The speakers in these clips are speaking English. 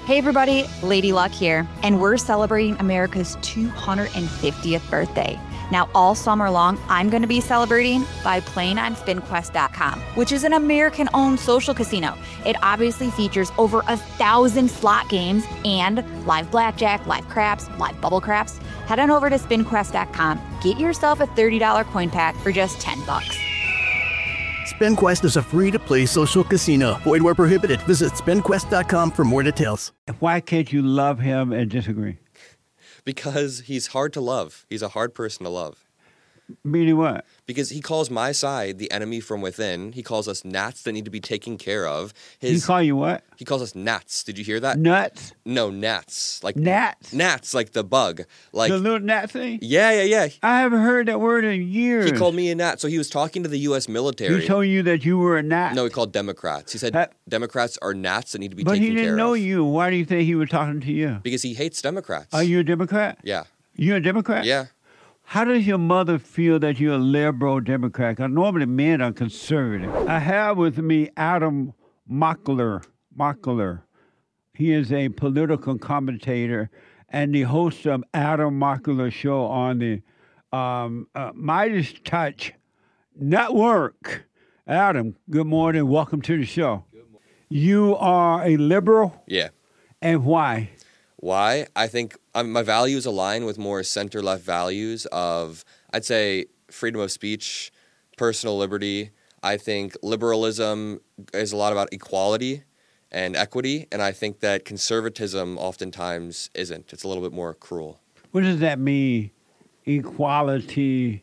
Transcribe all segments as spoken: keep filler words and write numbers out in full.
Hey everybody, Lady Luck here, and we're celebrating America's two hundred fiftieth birthday. Now, all summer long, I'm going to be celebrating by playing on spin quest dot com, which is an American-owned social casino. It obviously features over a thousand slot games and live blackjack, live craps, live bubble craps. Head on over to spin quest dot com, get yourself a thirty dollars coin pack for just ten bucks. SpinQuest is a free-to-play social casino. Void where prohibited. Visit spin quest dot com for more details. Why can't you love him and disagree? Because he's hard to love. He's a hard person to love. Meaning what? Because he calls my side the enemy from within. He calls us gnats that need to be taken care of. His, he call you what? He calls us gnats. Did you hear that? Nuts? No, gnats. Like gnats? Gnats, like the bug. Like the little gnat thing? Yeah, yeah, yeah. I haven't heard that word in years. He called me a gnat. So he was talking to the U S military. He told you that you were a gnat? No, he called Democrats. He said uh, Democrats are gnats that need to be taken care of. But he didn't know of. you. Why do you think he was talking to you? Because he hates Democrats. Are you a Democrat? Yeah. You're a Democrat? Yeah. How does your mother feel that you're a liberal Democrat? Because normally men are conservative. I have with me Adam Mockler. Mockler. He is a political commentator and the host of Adam Mockler Show on the um, uh, Midas Touch Network. Adam, good morning. Welcome to the show. Good morning. You are a liberal? Yeah. And why? Why? I think um, my values align with more center-left values of, I'd say, freedom of speech, personal liberty. I think liberalism is a lot about equality and equity, and I think that conservatism oftentimes isn't. It's a little bit more cruel. What does that mean, equality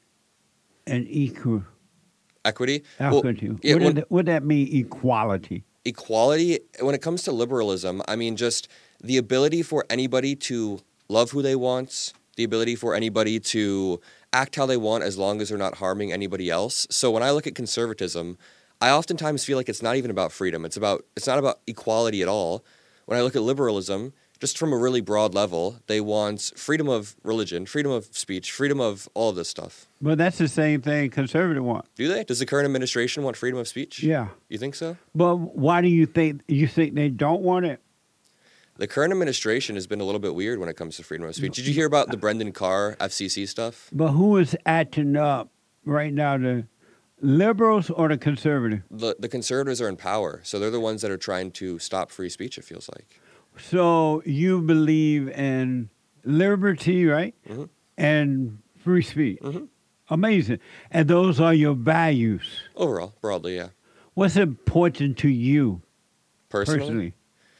and equal? Equity? Equity. Well, yeah, what, when, does that, what does that mean, equality? Equality, when it comes to liberalism, I mean just the ability for anybody to love who they want, the ability for anybody to act how they want as long as they're not harming anybody else. So when I look at conservatism, I oftentimes feel like it's not even about freedom. It's about it's not about equality at all. When I look at liberalism, just from a really broad level, they want freedom of religion, freedom of speech, freedom of all of this stuff. Well, that's the same thing conservative want. Do they? Does the current administration want freedom of speech? Yeah. You think so? But why do you think you think they don't want it? The current administration has been a little bit weird when it comes to freedom of speech. Did you hear about the Brendan Carr F C C stuff? But who is acting up right now, the liberals or the conservatives? The, the conservatives are in power, so they're the ones that are trying to stop free speech, it feels like. So you believe in liberty, right? Mm-hmm. And free speech. Mm-hmm. Amazing. And those are your values? Overall, broadly, yeah. What's important to you? Personally? Personally?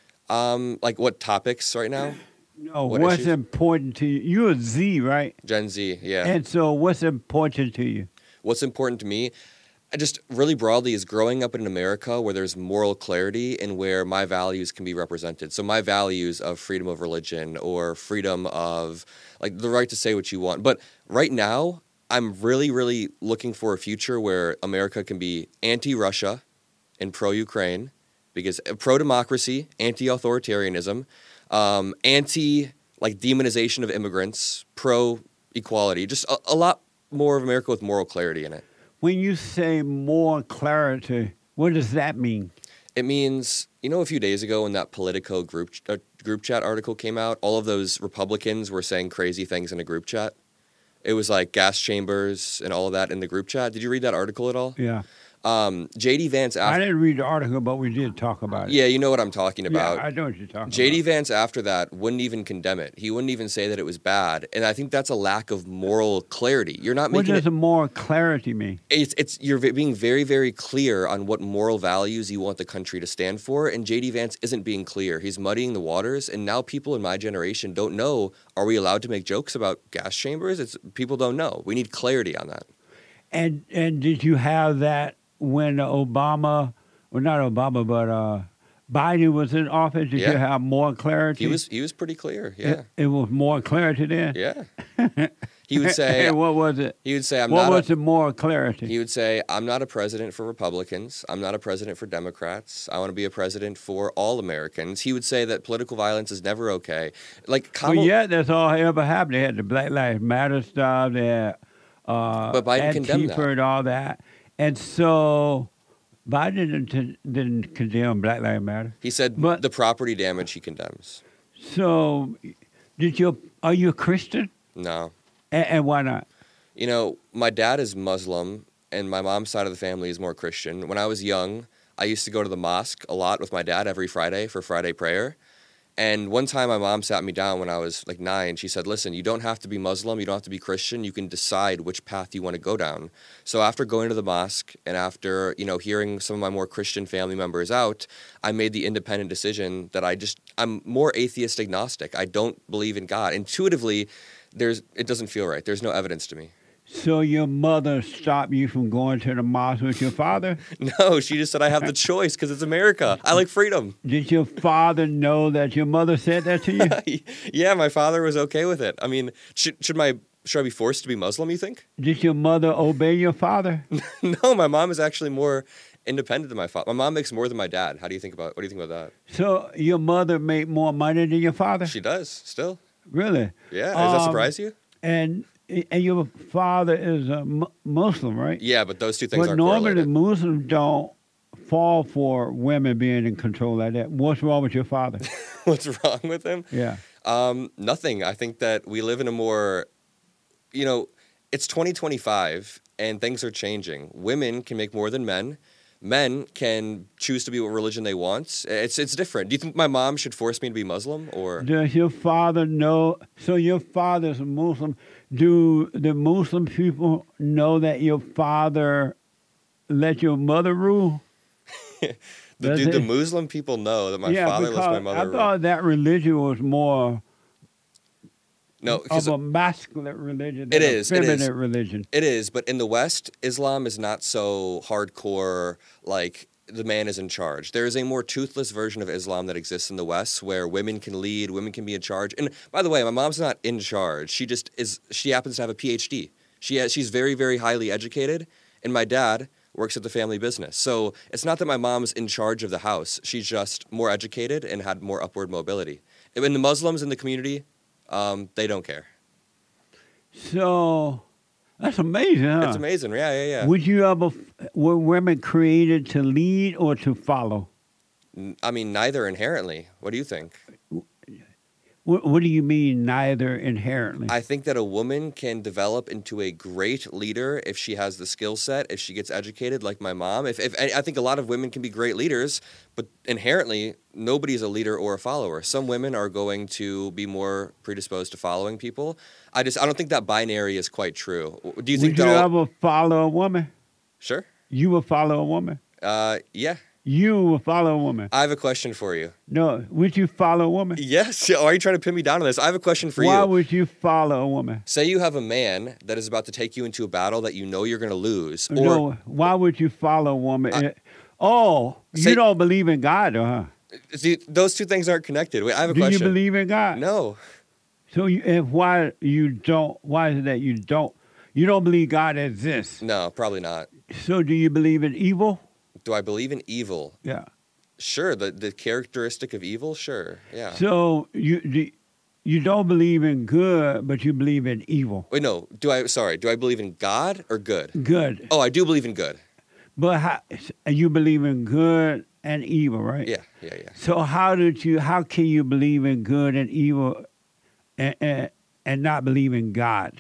Um, like what topics right now? No, what what's issues? important to you? You're a Z, right? Gen Z, yeah. And so what's important to you? What's important to me? I just really broadly is growing up in America where there's moral clarity and where my values can be represented. So my values of freedom of religion or freedom of like the right to say what you want. But right now, I'm really, really looking for a future where America can be anti-Russia and pro-Ukraine. Because pro-democracy, anti-authoritarianism, um, anti like demonization of immigrants, pro-equality, just a, a lot more of America with moral clarity in it. When you say more clarity, what does that mean? It means, you know, a few days ago when that Politico group uh, group chat article came out, all of those Republicans were saying crazy things in a group chat. It was like gas chambers and all of that in the group chat. Did you read that article at all? Yeah. Um, J D Vance. After, I didn't read the article, but we did talk about it. Yeah, you know what I'm talking about. Yeah, I know what you're talking J D about. Vance after that wouldn't even condemn it. He wouldn't even say that it was bad, and I think that's a lack of moral clarity. You're not what making. What does it, a moral clarity mean? It's it's you're being very very clear on what moral values you want the country to stand for, and J D Vance isn't being clear. He's muddying the waters, and now people in my generation don't know. Are we allowed to make jokes about gas chambers? It's people don't know. We need clarity on that. And and did you have that when Obama, well not Obama, but uh, Biden was in office? Did yeah. you have more clarity? He was he was pretty clear. Yeah, it, it was more clarity then. Yeah. He would say. And what was it? He would say, "I'm what not." What was a, the more clarity? He would say, "I'm not a president for Republicans. I'm not a president for Democrats. I want to be a president for all Americans." He would say that political violence is never okay. Like, Kamala, well, yeah, that's all ever happened. They had the Black Lives Matter stuff. They had uh, but Biden condemned that and all that. And so Biden didn't, didn't condemn Black Lives Matter. He said But- the property damage he condemns. So, did you? Are you a Christian? No. And, and why not? You know, my dad is Muslim, and my mom's side of the family is more Christian. When I was young, I used to go to the mosque a lot with my dad every Friday for Friday prayer. And one time my mom sat me down when I was like nine. She said, listen, you don't have to be Muslim. You don't have to be Christian. You can decide which path you want to go down. So after going to the mosque and after, you know, hearing some of my more Christian family members out, I made the independent decision that I just, I'm more atheist agnostic. I don't believe in God. Intuitively, there's, it doesn't feel right. There's no evidence to me. So your mother stopped you from going to the mosque with your father? No, she just said I have the choice because it's America. I like freedom. Did your father know that your mother said that to you? Yeah, my father was okay with it. I mean, should should my should I be forced to be Muslim, you think? Did your mother obey your father? No, my mom is actually more independent than my father. My mom makes more than my dad. How do you think about what do you think about that? So your mother made more money than your father? She does, still. Really? Yeah, does that Um, surprise you? And and your father is a mu- Muslim, right? Yeah, but those two things But aren't normally correlated. Muslims don't fall for women being in control like that. What's wrong with your father? What's wrong with him? Yeah. Um, nothing. I think that we live in a more, you know, it's twenty twenty-five and things are changing. Women can make more than men. Men can choose to be what religion they want. It's it's different. Do you think my mom should force me to be Muslim or? Does your father know? So your father's a Muslim. Do the Muslim people know that your father let your mother rule? The, Does do the it? Muslim people know that my yeah, father lets my because mother I rule? thought that religion was more No, because of a masculine religion It than is, a it is. feminine religion. it is. But in the West, Islam is not so hardcore. Like the man is in charge. There is a more toothless version of Islam that exists in the West, where women can lead, women can be in charge. And by the way, my mom's not in charge. She just is. She happens to have a P H D. She has, she's very, very highly educated. And my dad works at the family business. So it's not that my mom's in charge of the house. She's just more educated and had more upward mobility. And the Muslims in the community, um, they don't care. So that's amazing, huh? It's amazing. Yeah, yeah, yeah. Would you ever, were women created to lead or to follow? N- I mean, neither inherently. What do you think? What, what do you mean, neither inherently? I think that a woman can develop into a great leader if she has the skill set, if she gets educated like my mom. If, if I think a lot of women can be great leaders, but inherently nobody's a leader or a follower. Some women are going to be more predisposed to following people. I just I don't think that binary is quite true. Do you think Would you that all- ever follow a woman? Sure. You would follow a woman? Uh, yeah. You would follow a woman? I have a question for you. No. Would you follow a woman? Yes. Why are you trying to pin me down on this? I have a question for Why you. would you follow a woman? Say you have a man that is about to take you into a battle that you know you're going to lose. Or No. Why would you follow a woman? I- It- oh, Say- you don't believe in God, though, huh? See, those two things aren't connected. Wait, I have a Do question. you believe in God? No. So you, if why you don't? Why is it that you don't? You don't believe God exists. No, probably not. So do you believe in evil? Do I believe in evil? Yeah. Sure. The the characteristic of evil? Sure. Yeah. So you do, you don't believe in good, but you believe in evil. Wait, no. Do I, sorry, do I believe in God or good? Good. Oh, I do believe in good. But how, you believe in good and evil, right? Yeah, yeah, yeah. So how did you? How can you believe in good and evil, and and, and not believe in God?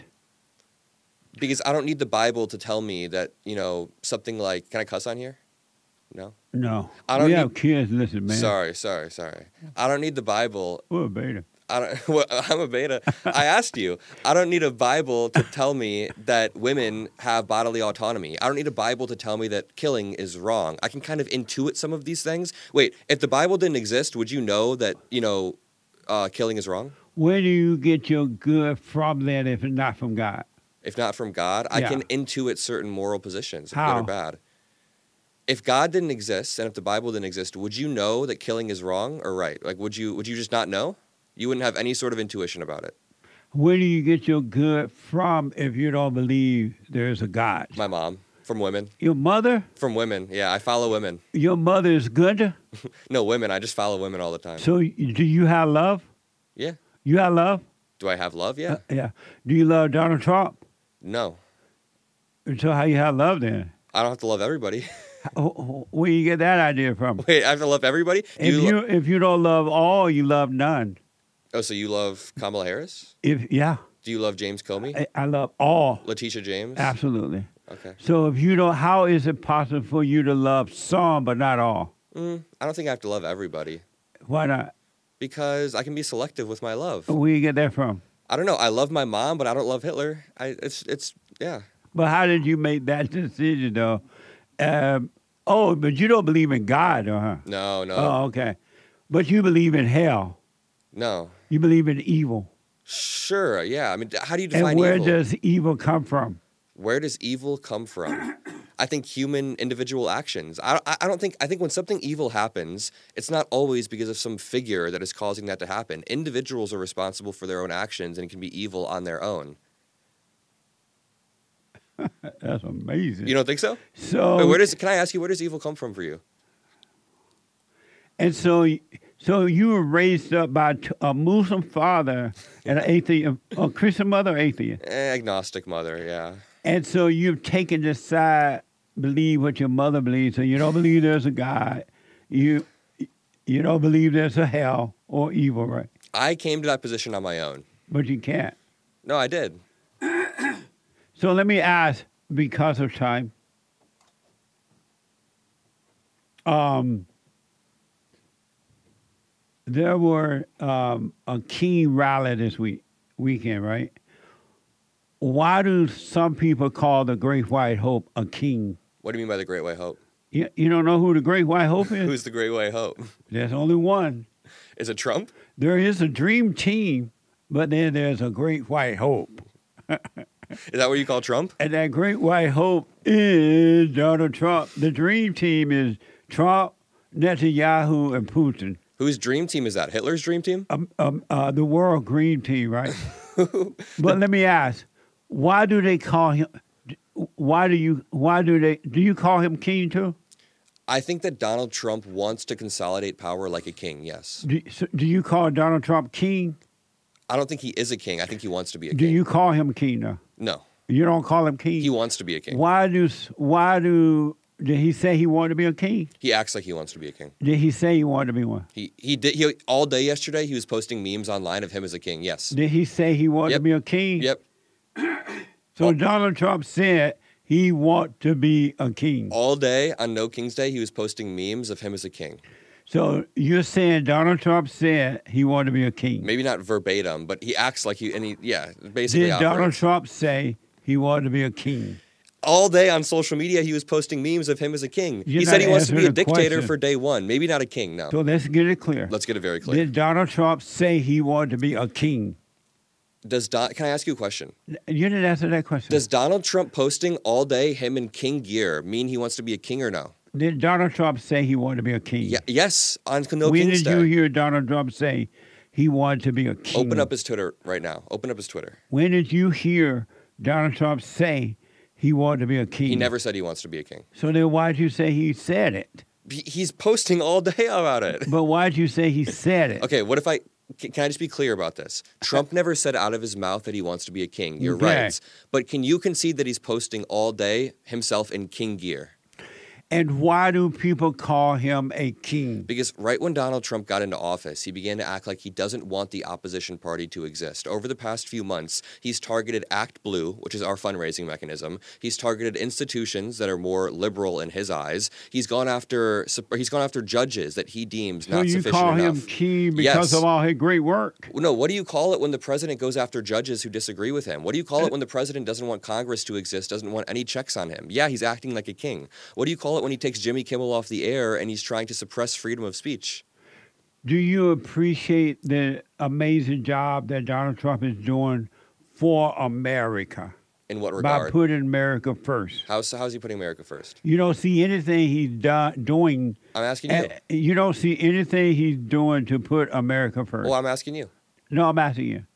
Because I don't need the Bible to tell me that, you know, something like, can I cuss on here? No? No. I don't we need- have kids. Listen, man. Sorry, sorry, sorry. I don't need the Bible. We're a beta. I don't, well, I'm a beta. I asked you. I don't need a Bible to tell me that women have bodily autonomy. I don't need a Bible to tell me that killing is wrong. I can kind of intuit some of these things. Wait, if the Bible didn't exist, would you know that, you know, uh, killing is wrong? Where do you get your good from that if it's not from God? If not from God, I Yeah. can intuit certain moral positions, How? good or bad. If God didn't exist and if the Bible didn't exist, would you know that killing is wrong or right? Like, would you would you just not know? You wouldn't have any sort of intuition about it. Where do you get your good from if you don't believe there's a God? My mom, from women, Your mother? from women. Yeah, I follow women. Your mother is good? No, women. I just follow women all the time. So y- do you have love? Yeah. You have love? Do I have love? Yeah. Uh, yeah. Do you love Donald Trump? No. So how you have love then? I don't have to love everybody. Oh, oh, where you get that idea from? Wait, I have to love everybody? Do If you you lo- if you don't love all, you love none. oh, so you love Kamala Harris? If yeah, Do you love James Comey? I, I love all. Letitia James? Absolutely. Okay. So if you don't, how is it possible for you to love some but not all? Mm, I don't think I have to love everybody Why not? because I can be selective with my love. Where you get that from? I don't know. I love my mom, but I don't love Hitler. I it's it's yeah. But how did you make that decision, though? Um, oh, but you don't believe in God, though, huh? No, no, Oh, okay. But you believe in hell. no. You believe in evil. Sure, yeah. I mean, how do you define And where evil? does evil come from? Where does evil come from? I think human individual actions. I, I I don't think I think when something evil happens, it's not always because of some figure that is causing that to happen. Individuals are responsible for their own actions and can be evil on their own. That's amazing. You don't think so? so, Wait, where does can I ask you where does evil come from for you? and so, so you were raised up by t- a Muslim father and an atheist, a Christian mother, or atheist. Eh, agnostic mother, yeah. And so you've taken the side, believe what your mother believes. So you don't believe there's a God. You you don't believe there's a hell or evil, right? I came to that position on my own. But you can't. No, I did. So let me ask, because of time. Um, there were um, a King rally this week weekend, right? Why do some people call the Great White Hope a king? What do you mean by the Great White Hope? You, you don't know who the Great White Hope is? Who's the Great White Hope? There's only one. Is it Trump? There is a dream team, but then there's a Great White Hope. Is that what you call Trump? And that Great White Hope is Donald Trump. The dream team is Trump, Netanyahu, and Putin. Whose dream team is that? Hitler's dream team? Um, um, uh, the world green team, right? But let me ask, why do they call him? Why do you? Why do they? Do you call him king too? I think that Donald Trump wants to consolidate power like a king, yes. Do, so do you call Donald Trump king? I don't think he is a king. I think he wants to be a Do king. you call him king though? No. You don't call him king. He wants to be a king. Why do? Why do? Did he say he wanted to be a king? He acts like he wants to be a king. Did he say he wanted to be one? He he did he all day yesterday he was posting memes online of him as a king. Yes. Did he say he wanted Yep. to be a king? Yep. So Donald Trump said he want to be a king. All day on No King's Day he was posting memes of him as a king. So you're saying Donald Trump said he wanted to be a king. Maybe not verbatim, but he acts like he and he yeah, basically Did Donald operates. Trump say he wanted to be a king? All day on social media he was posting memes of him as a king. You're he said not he wants to be a answering the dictator question. for day one. Maybe not a king, no. So let's get it clear. Let's get it very clear. Did Donald Trump say he wanted to be a king? Does Don can I ask you a question? You didn't answer that question. Does Donald Trump posting all day him in king gear mean he wants to be a king or no? Did Donald Trump say he wanted to be a king? Yeah, yes, on No When King's did Day. you hear Donald Trump say he wanted to be a king? Open up his Twitter right now. Open up his Twitter. When did you hear Donald Trump say he wanted to be a king? He never said he wants to be a king. So then why'd you say he said it? He- He's posting all day about it. But why'd you say he said it? Okay, what if I can can I just be clear about this? Trump never said out of his mouth that he wants to be a king. You're Okay. right. But can you concede that he's posting all day himself in king gear? And why do people call him a king? Because right when Donald Trump got into office, he began to act like he doesn't want the opposition party to exist. Over the past few months, he's targeted Act Blue, which is our fundraising mechanism. He's targeted institutions that are more liberal in his eyes. He's gone after he's gone after judges that he deems So not you sufficient call enough. him king because Yes. of all his great work? No, what do you call it when the president goes after judges who disagree with him? What do you call it when the president doesn't want Congress to exist, doesn't want any checks on him? Yeah, he's acting like a king. What do you call it when he takes Jimmy Kimmel off the air and he's trying to suppress freedom of speech? Do you appreciate the amazing job that Donald Trump is doing for America In what by regard? putting America first? How's, how's he putting America first? You don't see anything he's do- doing. I'm asking you. uh, You don't see anything he's doing to put America first. Well, I'm asking you. No, I'm asking you.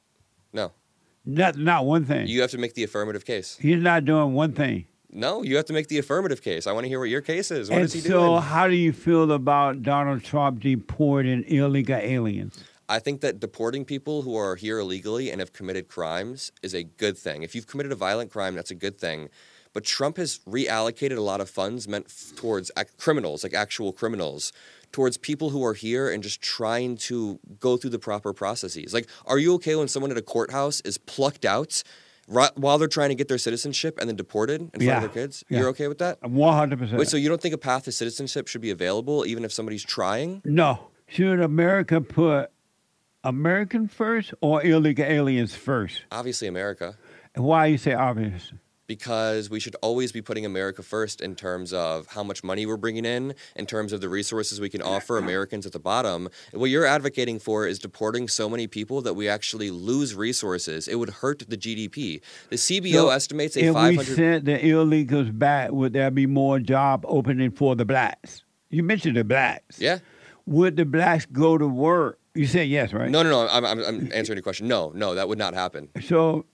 No. Not, not one thing. You have to make the affirmative case. He's not doing one thing. No, you have to make the affirmative case. I want to hear what your case is. What and is he so, doing? how do you feel about Donald Trump deporting illegal aliens? I think that deporting people who are here illegally and have committed crimes is a good thing. If you've committed a violent crime, that's a good thing. but Trump has reallocated a lot of funds meant f- towards ac- criminals, like actual criminals, towards people who are here and just trying to go through the proper processes. Like, are you okay when someone at a courthouse is plucked out right, while they're trying to get their citizenship and then deported in front Yeah. of their kids? Yeah. You're okay with that? one hundred percent. Wait, so you don't think a path to citizenship should be available even if somebody's trying? No. Should America put American first or illegal aliens first? Obviously, America. And why you say obvious? Because we should always be putting America first in terms of how much money we're bringing in, in terms of the resources we can offer Americans at the bottom. And what you're advocating for is deporting so many people that we actually lose resources. It would hurt the G D P. The C B O So estimates a if five we hundred. sent the illegals back, would there be more job opening for the blacks? You mentioned the blacks. Yeah. Would the blacks go to work? You said yes, right? No, no, no. I'm, I'm, I'm answering your question. No, no, that would not happen. So,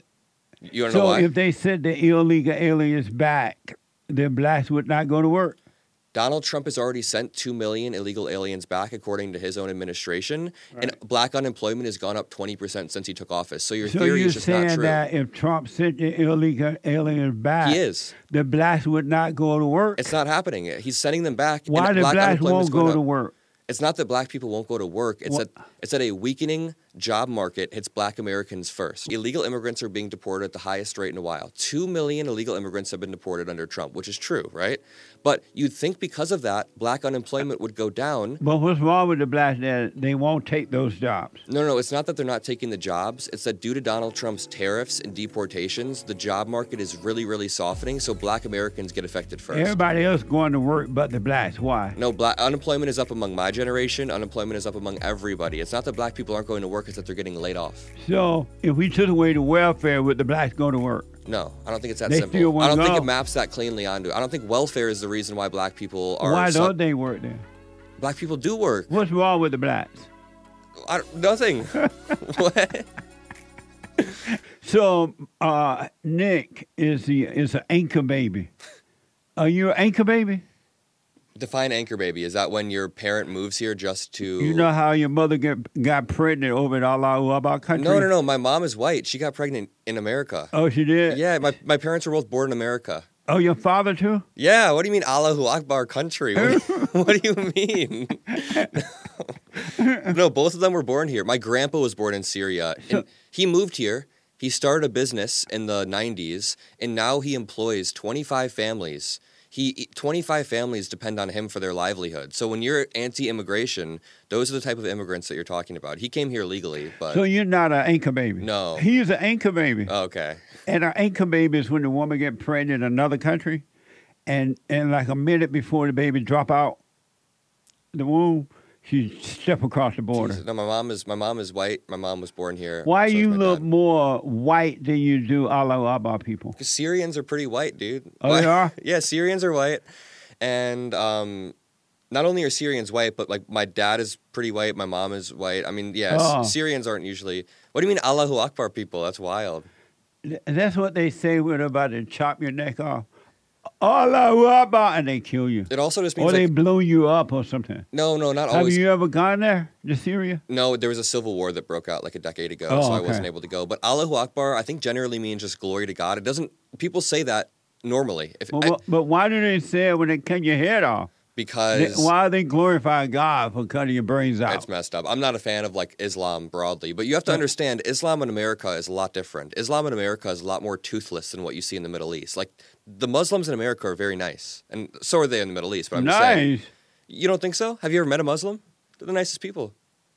You want to know so why? if they sent the illegal aliens back, then blacks would not go to work. Donald Trump has already sent two million illegal aliens back, according to his own administration, and black unemployment has gone up twenty percent since he took office. So your So theory you're is just not saying true. that if Trump sent the illegal aliens back, He is. the blacks would not go to work? It's not happening. He's sending them back. Why and the black blacks unemployment's won't going go up. to work? It's not that black people won't go to work. It's What- that it's that a weakening job market hits black Americans first. Illegal immigrants are being deported at the highest rate in a while. Two million illegal immigrants have been deported under Trump, which is true, right? But you'd think because of that, black unemployment would go down. But what's wrong with the blacks that they won't take those jobs? No, no, it's not that they're not taking the jobs. It's that due to Donald Trump's tariffs and deportations, the job market is really, really softening, so black Americans get affected first. Everybody else going to work but the blacks. Why? No, black unemployment is up among my generation. Unemployment is up among everybody. It's not that black people aren't going to work; it's that they're getting laid off. So if we took away the welfare, would the blacks go to work? No, I don't think it's that They simple. still won't I don't think go. it maps that cleanly onto it. I don't think welfare is the reason why black people are. Why so- don't they work then? Black people do work. What's wrong with the blacks? I, don't- nothing. What? So uh, Nick is the is an anchor baby. Are you an anchor baby? Define anchor baby. Is that when your parent moves here just to? You know how your mother get, got pregnant over in Allahu Akbar country? No, no, no. My mom is white. She got pregnant in America. Oh, she did? Yeah, my, my parents were both born in America. Oh, your father too? Yeah, what do you mean Allahu Akbar country? What, what do you mean? No. No, both of them were born here. My grandpa was born in Syria. And he moved here. He started a business in the nineties, and now he employs twenty-five families. He twenty-five families depend on him for their livelihood. So when you're anti-immigration, those are the type of immigrants that you're talking about. He came here legally, but So you're not an anchor baby? No. He's an anchor baby. oh, okay. And an anchor baby is when the woman get pregnant in another country, and and like a minute before the baby drop out the womb, she step across the border. Jesus. No, my mom is my mom is white. My mom was born here. Why so is you my look dad. more white than you do Allahu Akbar people? 'Cause Syrians are pretty white, dude. Oh, they are? Yeah, Syrians are white, and um, not only are Syrians white, but like my dad is pretty white. My mom is white. I mean, yeah, Oh. S- Syrians aren't usually. What do you mean Allahu Akbar people? That's wild. Th- That's what they say when they're about to chop your neck off. Allahu Akbar, and they kill you. It also just means Or they like, blow you up or something. no, no, not Have always. you ever gone there to Syria? No, there was a civil war that broke out like a decade ago, Oh, so I okay. wasn't able to go. But Allahu Akbar, I think generally means just glory to God. It doesn't. People say that normally, if But, I- wh- but why do they say it when they cut your head off? They- because why are they glorifying God for cutting your brains out? it's messed up. I'm not a fan of like Islam broadly, but you have to understand Islam in America is a lot different. Islam in America is a lot more toothless than what you see in the Middle East. Like the Muslims in America are very nice, and so are they in the Middle East. But I'm just saying, Nice. you don't think so? Have you ever met a Muslim? They're the nicest people.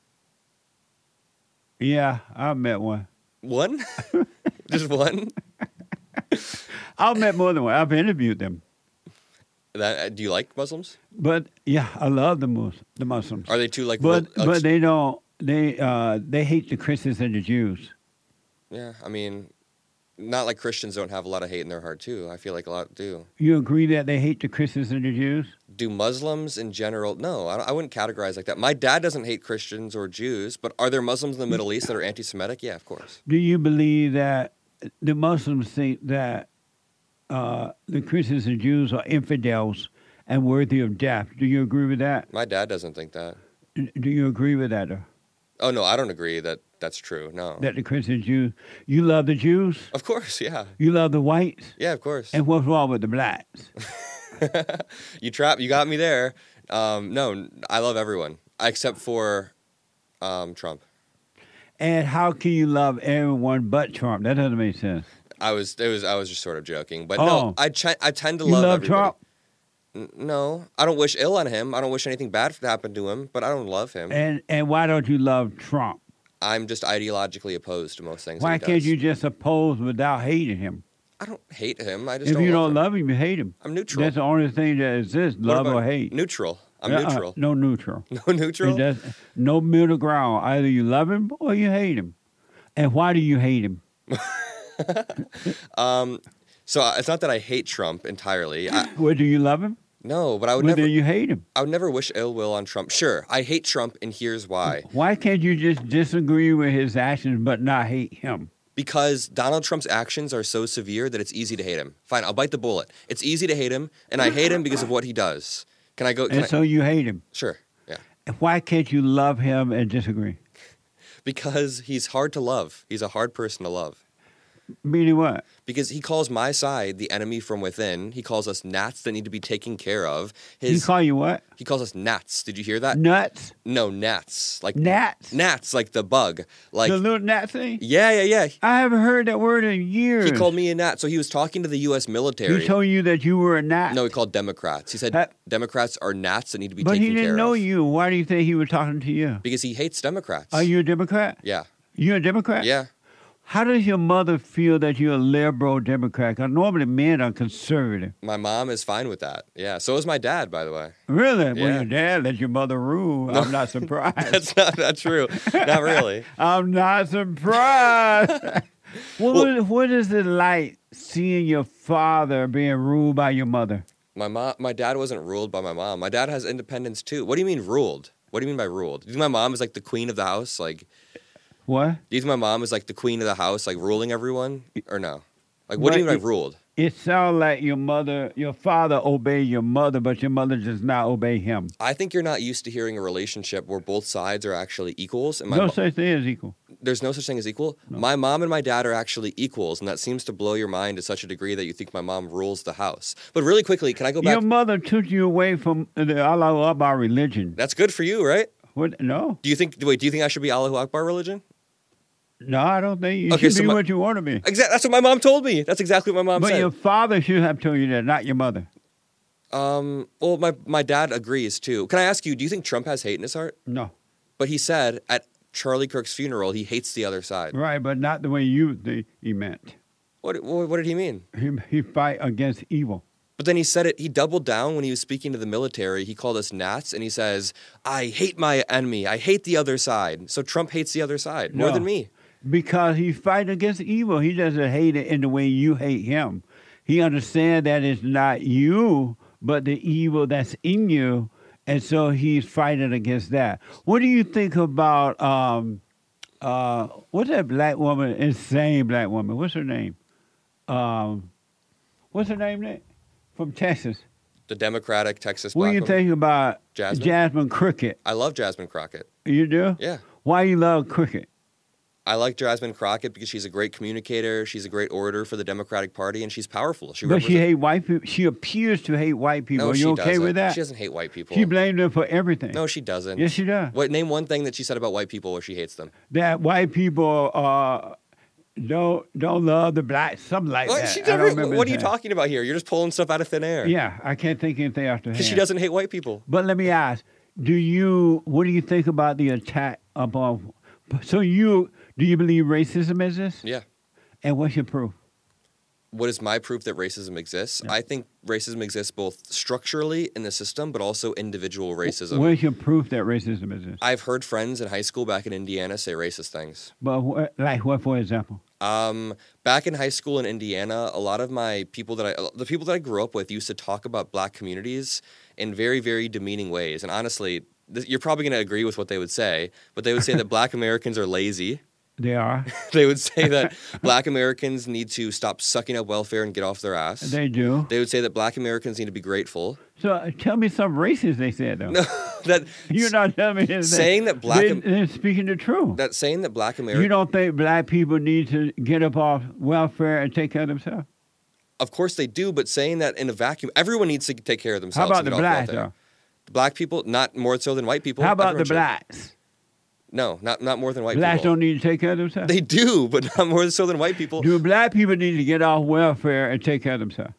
Yeah, I met one. One, just one. I've met more than one. I've interviewed them. That uh, do you like Muslims? But yeah, I love the Mus- the Muslims. Are they too like? But rel- but they don't. They uh they hate the Christians and the Jews. Yeah, I mean, not like Christians don't have a lot of hate in their heart too. I feel like a lot do. You agree that they hate the Christians and the Jews? Do Muslims in general? No, I, I wouldn't categorize like that. My dad doesn't hate Christians or Jews, but are there Muslims in the Middle East that are anti-Semitic? Yeah, of course. Do you believe that the Muslims think that uh, the Christians and Jews are infidels and worthy of death? Do you agree with that? My dad doesn't think that. Do you agree with that? Though? Oh, no, I don't agree that that's true. No. That the Christian Jews, you love the Jews? Of course, yeah. You love the whites? Yeah, of course. And what's wrong with the blacks? you trap. You got me there. Um, no, I love everyone except for um, Trump. And how can you love everyone but Trump? That doesn't make sense. I was. It was. I was just sort of joking, but Oh. no. I. Ch- I tend to You love. love everybody. Trump? N- No, I don't wish ill on him. I don't wish anything bad to happen to him, but I don't love him. And and why don't you love Trump? I'm just ideologically opposed to most things. Why that he can't does. you just oppose without hating him? I don't hate him. I just If don't you love don't him. love him, you hate him. I'm neutral. That's the only thing that exists, What love about or hate. Neutral. I'm Uh-uh, neutral. No neutral. No neutral. It does- no middle ground. Either you love him or you hate him. And why do you hate him? Um, so uh, it's not that I hate Trump entirely. I, Well, do you love him? no, but I would Well, never. then you hate him. I would never wish ill will on Trump. Sure, I hate Trump, and here's why. Why can't you just disagree with his actions but not hate him? Because Donald Trump's actions are so severe that it's easy to hate him. Fine, I'll bite the bullet. It's easy to hate him, and I hate him because of what he does. Can I go? Can And I, so you hate him. sure, yeah. And why can't you love him and disagree? Because he's hard to love. He's a hard person to love. Meaning what? Because he calls my side the enemy from within. He calls us gnats that need to be taken care of. He His call you what? he calls us gnats. Did you hear that? Nuts? No, gnats. Like Gnats? gnats, like the bug. Like the little gnat thing? yeah, yeah, yeah. I haven't heard that word in years. He called me a gnat. So he was talking to the U S military. He told you that you were a gnat. no, he called Democrats. He said That- Democrats are gnats that need to be but taken he care didn't know of. you. Why do you think he was talking to you? Because he hates Democrats. Are you a Democrat? Yeah. You're a Democrat? Yeah. How does your mother feel that you're a liberal Democrat? 'Cause normally men are conservative. My mom is fine with that. Yeah. So is my dad, by the way. Really? Well, Yeah. your dad let your mother rule. I'm not surprised. That's not not true. Not really. I'm not surprised. what, Well- what is it like seeing your father being ruled by your mother? My mom, my dad wasn't ruled by my mom. My dad has independence too. What do you mean ruled? What do you mean by ruled? Do you think my mom is like the queen of the house? Like, What? do you think my mom is like the queen of the house, like ruling everyone, or no? Like, what do you But mean by it- ruled? It sounds like your mother, your father obeyed your mother, but your mother does not obey him. I think you're not used to hearing a relationship where both sides are actually equals. And my No mo- such thing as equal. there's no such thing as equal. My mom and my dad are actually equals, and that seems to blow your mind to such a degree that you think my mom rules the house. But really quickly, can I go back? Your mother took you away from the Allahu Akbar religion. That's good for you, right? What? No, Do you think? Wait, do you think I should be Allahu Akbar religion? no, I don't think you Okay, should so be my- what you want to be. Exactly. That's what my mom told me. That's exactly what my mom But said. your father should have told you that, not your mother. Um. Well, my my dad agrees too. Can I ask you? Do you think Trump has hate in his heart? No, But he said at Charlie Kirk's funeral he hates the other side. right, but not the way you the, he meant. What, what what did he mean? He he fight against evil. But then he said it. He doubled down when he was speaking to the military. He called us gnats, and he says, "I hate my enemy. I hate the other side." So Trump hates the other side more No. than me. Because he fight against evil. He doesn't hate it in the way you hate him. He understands that it's not you, but the evil that's in you, and so he's fighting against that. What do you think about um, uh, what's that black woman? Insane black woman. What's her name? Um, what's her name? Nate? From Texas. The Democratic Texas What black do you woman. think about Jasmine? Jasmine Crockett? I love Jasmine Crockett. You do? Yeah. Why you love Crockett? I like Jasmine Crockett because she's a great communicator. She's a great orator for the Democratic Party, and she's powerful. She But she represent- hate white people. She appears to hate white people. No, Are she you okay doesn't. with that? She doesn't hate white people. She blamed them for everything. No, she doesn't. Yes, she does. What? Name one thing that she said about white people where she hates them. That white people uh, don't don't love the blacks, something like What? that. She I don't never, remember what are his you name. talking about here? You're just pulling stuff out of thin air. Yeah, I can't think anything after Because she hand. doesn't hate white people. But let me ask: Do you? What do you think about the attack upon? So you do you believe racism exists? Yeah. And what's your proof? What is my proof that racism exists? I think racism exists both structurally in the system, but also individual racism. Where's your proof that racism exists? I've heard friends in high school back in Indiana say racist things. But what, like what, for example? Um, back in high school in Indiana, a lot of my people that I, the people that I grew up with used to talk about black communities in very, very demeaning ways. And honestly, th- you're probably going to agree with what they would say, but they would say that black Americans are lazy. They are. They would say that black Americans need to stop sucking up welfare and get off their ass. They do. They would say that black Americans need to be grateful. So uh, tell me some racist they said, though. No, that You're not telling me that. saying that black They, Am- they're speaking the truth. that saying that black Americans. You don't think black people need to get up off welfare and take care of themselves? Of course they do, but saying that in a vacuum, everyone needs to take care of How themselves. about and the get off blacks, welfare. though? Black people, not more so than white people. How about Everyone the should. blacks? No, not not more than white Blacks people. don't need to take care of themselves? They do, but not more so than white people. Do black people need to get off welfare and take care of themselves?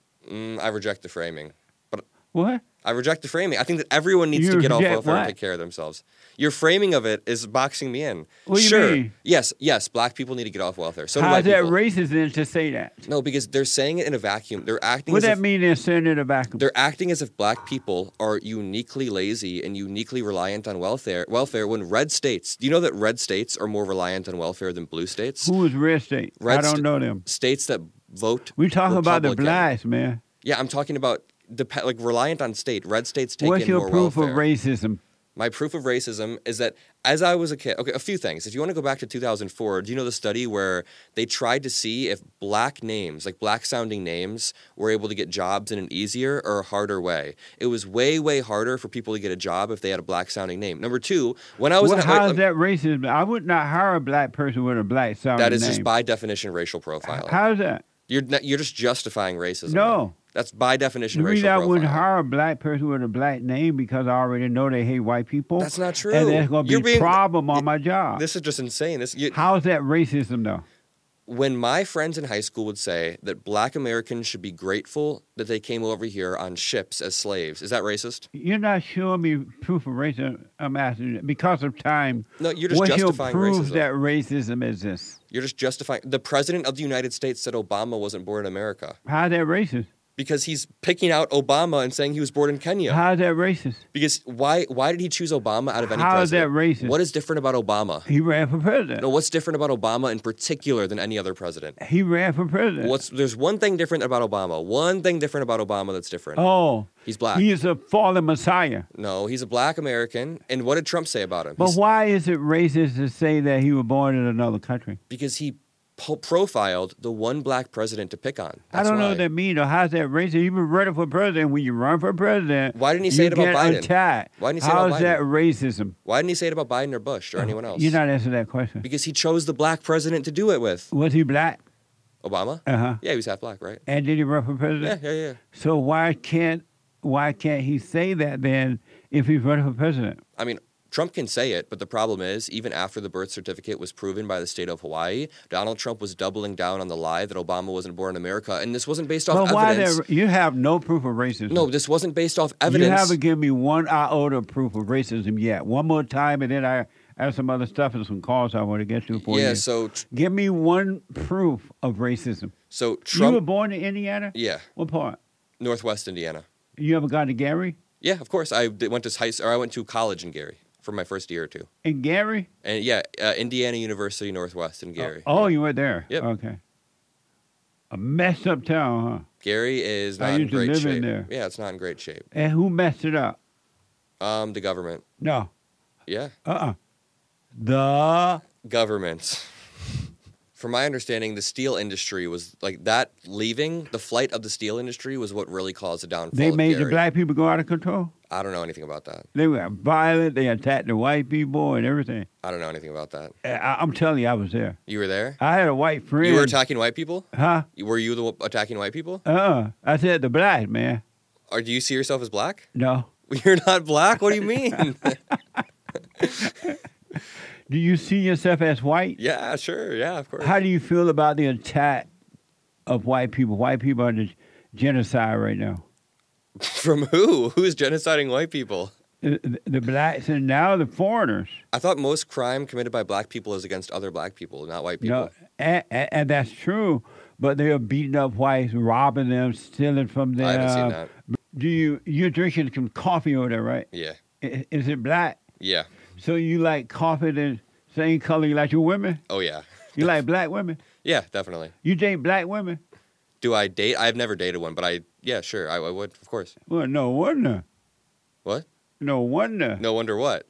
Mm, I reject the framing. But What? I reject the framing. I think that everyone needs You to get off reject welfare what? and take care of themselves. Your framing of it is boxing me in. What do you sure. mean? Yes, yes, black people need to get off welfare. So do How's white that people. racist then to say that? No, because they're saying it in a vacuum. They're acting What as that if mean they're sending it back? they're acting as if black people are uniquely lazy and uniquely reliant on welfare. Welfare when red states. Do you know that red states are more reliant on welfare than blue states? Who is red state? Red I don't sta- know them. States that vote. We talking about the Republican. blacks, man. Yeah, I'm talking about dep- like reliant on state. Red states take What's in your more proof welfare. of racism? My proof of racism is that as I was a kid, okay, a few things. If you want to go back to two thousand four, do you know the study where they tried to see if black names, like black sounding names, were able to get jobs in an easier or a harder way? It was way, way harder for people to get a job if they had a black sounding name. Number two, when I was Well, in how wait, is that racist? I would not hire a black person with a black sounding that is name. just by definition racial profiling. How is that? You're not, you're just justifying racism. No. That's by definition The racial reason I profiling. wouldn't hire a black person with a black name because I already know they hate white people. That's not true. And there's going to You're be a being- problem on my job. This is just insane. This you, How is that racism, though? when my friends in high school would say that black Americans should be grateful that they came over here on ships as slaves, is that racist? You're not showing me proof of racism. I'm asking you. Because of time, No, you're just what's your justifying proof racism. that racism exists? You're just justifying. The president of the United States said Obama wasn't born in America How is that racist? because he's picking out Obama and saying he was born in Kenya. How is that racist? Because why? Why did he choose Obama out of any How is that president? racist? What is different about Obama? He ran for president. No, what's different about Obama in particular than any other president? He ran for president. What's there's one thing different about Obama. One thing different about Obama that's different. Oh, He's black. he is a fallen messiah. No, he's a black American. And what did Trump say about him? But He's- why is it racist to say that he was born in another country? because he po- profiled the one black president to pick on. I That's don't know why. what that means. Or how's that racist? You've been running for president. When you run for president, Why didn't he say you it about get Biden? attacked. Why didn't he say it How about is that Biden? racism? Why didn't he say it about Biden or Bush or anyone else? You're not answering that question. Because he chose the black president to do it with. Was he black? Obama? Uh huh. Yeah, he was half black, right? And did he run for president? Yeah, yeah, yeah. So why can't why can't he say that then if he's running for president? I mean, Trump can say it, but the problem is, even after the birth certificate was proven by the state of Hawaii, Donald Trump was doubling down on the lie that Obama wasn't born in America, and this wasn't based off Well, why evidence. there, you have no proof of racism. No, this wasn't based off You evidence. haven't given me one iota of proof of racism yet. One more time, and then I have some other stuff and some calls I want to get to for yeah, you. so Give me one proof of racism. so You were Trump. born in Indiana? Yeah, What part? Northwest Indiana. You ever gone to Gary? Yeah, of course. I did- went to high, or I went to college in Gary for my first year or two. In Gary? And yeah, uh, Indiana University Northwest in Gary. Oh, you went there? Yep. Okay. A messed up town, huh? Gary is I not in used to great live shape. in there. Yeah, it's not in great shape. And who messed it up? Um, the government. No. Yeah, Uh-uh. The... government. From my understanding, the steel industry was like that. Leaving the flight of the steel industry was what really caused the downfall. They of made the Gary. black people go out of control? I don't know anything about that. They were violent. They attacked the white people and everything. I don't know anything about that. I, I'm telling you, I was there. You were there. I had a white friend. You were attacking white people. Huh? Were you the one attacking white people? Uh-uh. I said the black, man. Or do you see yourself as black? No. You're not black. What do you mean? Do you see yourself as white? Yeah, sure. Yeah, of course. How do you feel about the attack of white people? White people are the genocide right now. From who? Who's genociding white people? The, the blacks and now the foreigners. I thought most crime committed by black people is against other black people, not white people. No, and, and, and that's true. But they are beating up whites, robbing them, stealing from them. I haven't seen that. Do you you're drinking some coffee over there, right? Yeah. I- Is it black? Yeah. So you like coffee the same color you like your women? Oh, yeah. You like black women? Yeah, definitely. You date black women? Do I date? I've never dated one, but I, yeah, sure. I, I would, of course. Well, no wonder. What? No wonder. No wonder what?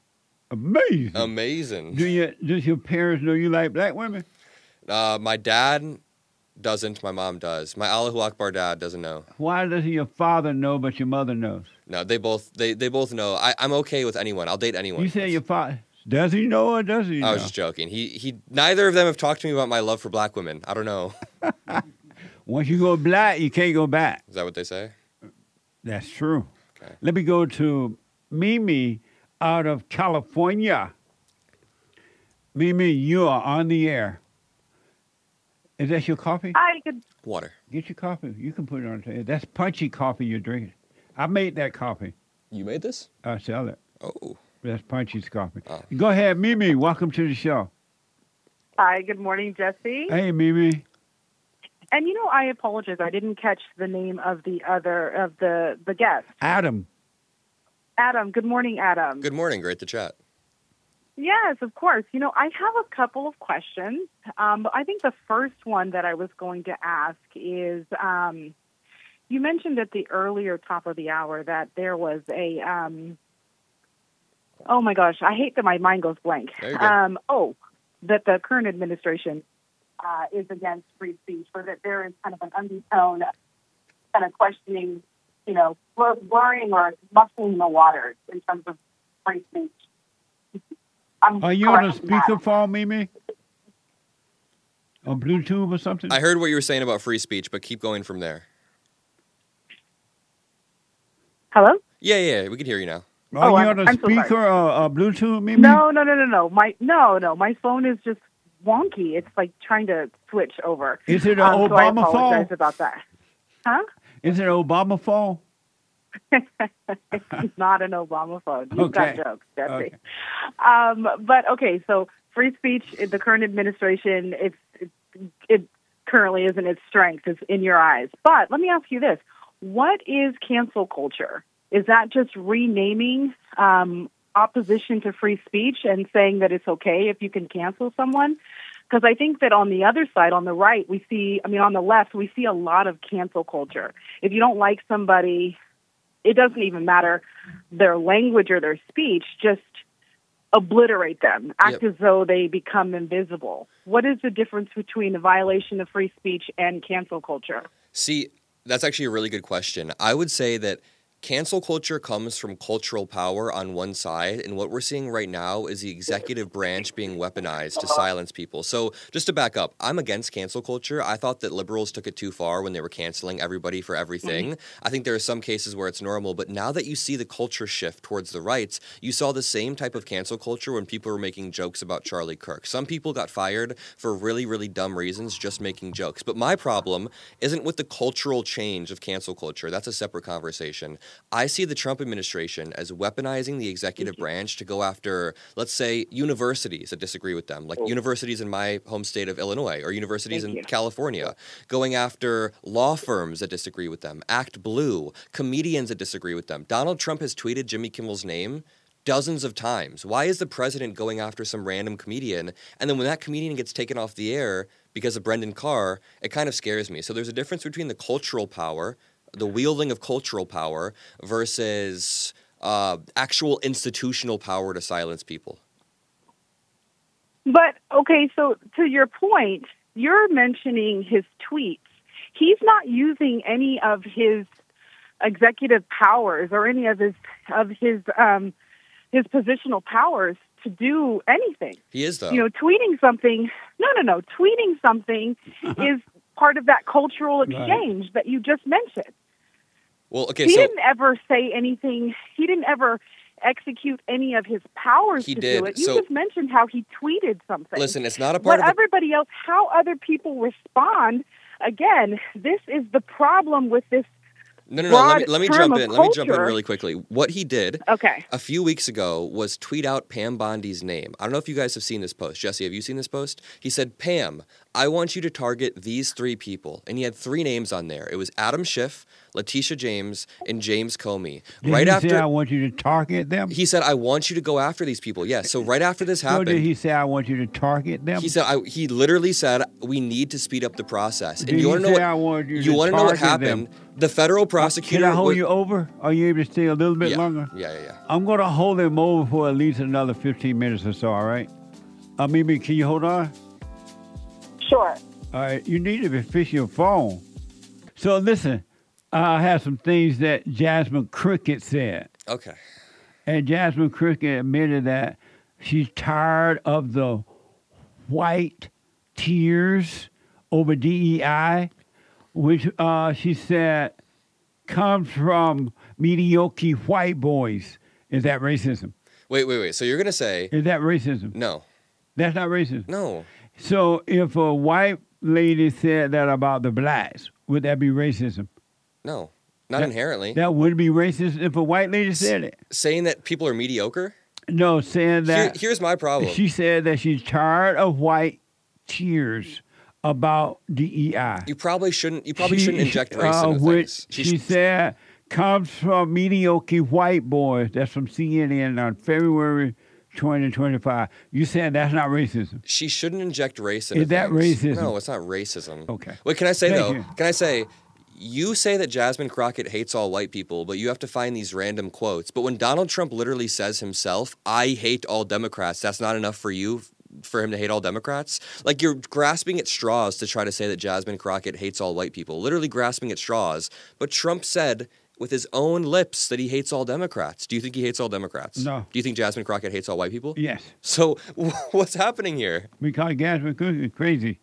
Amazing. Amazing. Do you, does your parents know you like black women? Uh, my dad doesn't. My mom does. My Allahu Akbar dad doesn't know. Why doesn't your father know but your mother knows? No, they both they, they both know. I, I'm okay with anyone. I'll date anyone. You say your father. Does he know or does he know? I was just joking. He he. Neither of them have talked to me about my love for black women. I don't know. Once you go black, you can't go back. Is that what they say? That's true. Okay. Let me go to Mimi out of California. Mimi, you are on the air. Is that your coffee? Hi, good. Water. Get your coffee. You can put it on the table. That's punchy coffee you're drinking. I made that coffee. You made this? I sell it. Oh. That's Punchy's coffee. Oh. Go ahead, Mimi. Welcome to the show. Hi, good morning, Jesse. Hey, Mimi. And you know, I apologize. I didn't catch the name of the other of the the guest. Adam. Adam. Good morning, Adam. Good morning. Great to chat. Yes, of course. You know, I have a couple of questions. Um, but I think the first one that I was going to ask is, um, you mentioned at the earlier top of the hour that there was a, um, oh my gosh, I hate that my mind goes blank. There you go. Um, oh, that the current administration uh, is against free speech, or that there is kind of an undertone, kind of questioning, you know, blur- blurring or muffling the waters in terms of free speech. I'm Are you on a correct in that. speakerphone, Mimi? On Bluetooth or something? I heard what you were saying about free speech, but keep going from there. Hello? Yeah, yeah, we can hear you now. Are Oh, you I'm- on a I'm so speaker sorry. or uh, Bluetooth, Mimi? No, no, no, no, no. My no, no. My phone is just wonky. It's like trying to switch over. Is it an Um, so I Obama apologize phone? about that. Huh? Is it an Obama phone? It's not an Obama phone. You've Okay. got jokes, Jesse. Okay. Um, but okay, so free speech, the current administration, it's it, it currently isn't its strength. It's in your eyes. But let me ask you this: what is cancel culture? Is that just renaming um, opposition to free speech and saying that it's okay if you can cancel someone? Because I think that on the other side, on the right, we see, I mean, on the left, we see a lot of cancel culture. If you don't like somebody, it doesn't even matter their language or their speech, just obliterate them, act Yep. as though they become invisible. What is the difference between a violation of free speech and cancel culture? See, that's actually a really good question. I would say that cancel culture comes from cultural power on one side, and what we're seeing right now is the executive branch being weaponized to silence people. So just to back up, I'm against cancel culture. I thought that liberals took it too far when they were canceling everybody for everything. Mm-hmm. I think there are some cases where it's normal, but now that you see the culture shift towards the right, you saw the same type of cancel culture when people were making jokes about Charlie Kirk. Some people got fired for really, really dumb reasons, just making jokes. But my problem isn't with the cultural change of cancel culture. That's a separate conversation. I see the Trump administration as weaponizing the executive branch to go after, let's say, universities that disagree with them, like universities in my home state of Illinois or universities Thank in you. California, going after law firms that disagree with them, Act Blue, comedians that disagree with them. Donald Trump has tweeted Jimmy Kimmel's name dozens of times. Why is the president going after some random comedian? And then when that comedian gets taken off the air because of Brendan Carr, it kind of scares me. So there's a difference between the cultural power, the wielding of cultural power, versus uh, actual institutional power to silence people. But, okay, so to your point, you're mentioning his tweets. He's not using any of his executive powers or any of his of his um, his positional powers to do anything. He is, though. You know, tweeting something. No, no, no. Tweeting something is part of that cultural exchange right. that you just mentioned. Well, okay, he so didn't ever say anything. He didn't ever execute any of his powers he to did. do it. You so, just mentioned how he tweeted something. Listen, it's not a part but of the- everybody else, how other people respond. Again, this is the problem with this. No, no, no. Let me, broad let me term jump of in. Let me jump in culture. really quickly. What he did Okay. a few weeks ago was tweet out Pam Bondi's name. I don't know if you guys have seen this post. Jesse, have you seen this post? He said, Pam, I want you to target these three people. And he had three names on there. It was Adam Schiff, Letitia James, and James Comey. Did right he after say, I want you to target them? he said, I want you to go after these people. Yes. So right after this So happened, did he say, I want you to target them? he said, I, he literally said, we need to speed up the process. And Did you he want to know say, what, I want you you to want to know what target happened? them? The federal prosecutor. Can I hold was- you over? Are you able to stay a little bit yeah, longer? Yeah, yeah, yeah. I'm going to hold him over for at least another fifteen minutes or so, all right? Uh, Mimi, can you hold on? Sure. All right, you need to be fixing your phone. So listen, I have some things that Jasmine Cricket said. Okay. And Jasmine Cricket admitted that she's tired of the white tears over D E I, which uh, she said comes from mediocre white boys. Is that racism? Wait, wait, wait. So you're going to say, Is that racism? no, That's not racism. no. So if a white lady said that about the blacks, would that be racism? No, not That- inherently. That would be racist if a white lady said it. Saying that people are mediocre? No, saying Here, that here's my problem. she said that she's tired of white tears about D E I. You probably shouldn't. You probably She- shouldn't inject race uh, into which things. She, sh- said comes from mediocre white boys. That's from C N N on February twenty twenty-five. You said that's not racism. she shouldn't inject race into Is that things. racism? No, it's not racism. Okay. Wait, can I say Thank though? you. Can I say? You say that Jasmine Crockett hates all white people, but you have to find these random quotes. But when Donald Trump literally says himself, I hate all Democrats, that's not enough for you, for him to hate all Democrats? Like, you're grasping at straws to try to say that Jasmine Crockett hates all white people, literally grasping at straws. But Trump said with his own lips that he hates all Democrats. Do you think he hates all Democrats? No. Do you think Jasmine Crockett hates all white people? Yes, So what's happening here? because Jasmine Cook is crazy.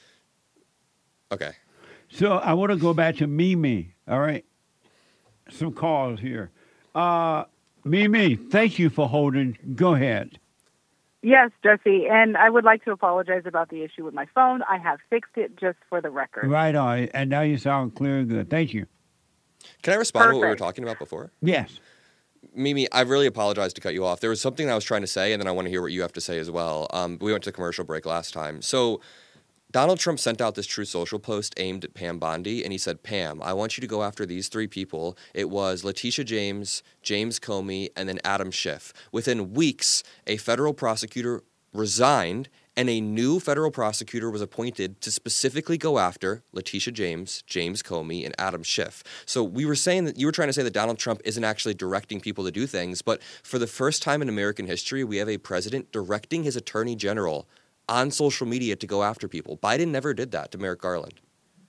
Okay. So I want to go back to Mimi. All right, some calls here. Uh, Mimi, thank you for holding. Go ahead. Yes, Jesse, and I would like to apologize about the issue with my phone. I have fixed it just for the record. Right on. And now you sound clear and good. Thank you. Can I respond to what we were Perfect. talking about before? Yes. Mimi, I really apologize to cut you off. There was something I was trying to say, and then I want to hear what you have to say as well. Um, we went to commercial break last time. So Donald Trump sent out this True Social post aimed at Pam Bondi, and he said, Pam, I want you to go after these three people. It was Letitia James, James Comey, and then Adam Schiff. Within weeks, a federal prosecutor resigned, and a new federal prosecutor was appointed to specifically go after Letitia James, James Comey, and Adam Schiff. So we were saying that you were trying to say that Donald Trump isn't actually directing people to do things, but for the first time in American history, we have a president directing his attorney general on social media to go after people. Biden never did that to Merrick Garland.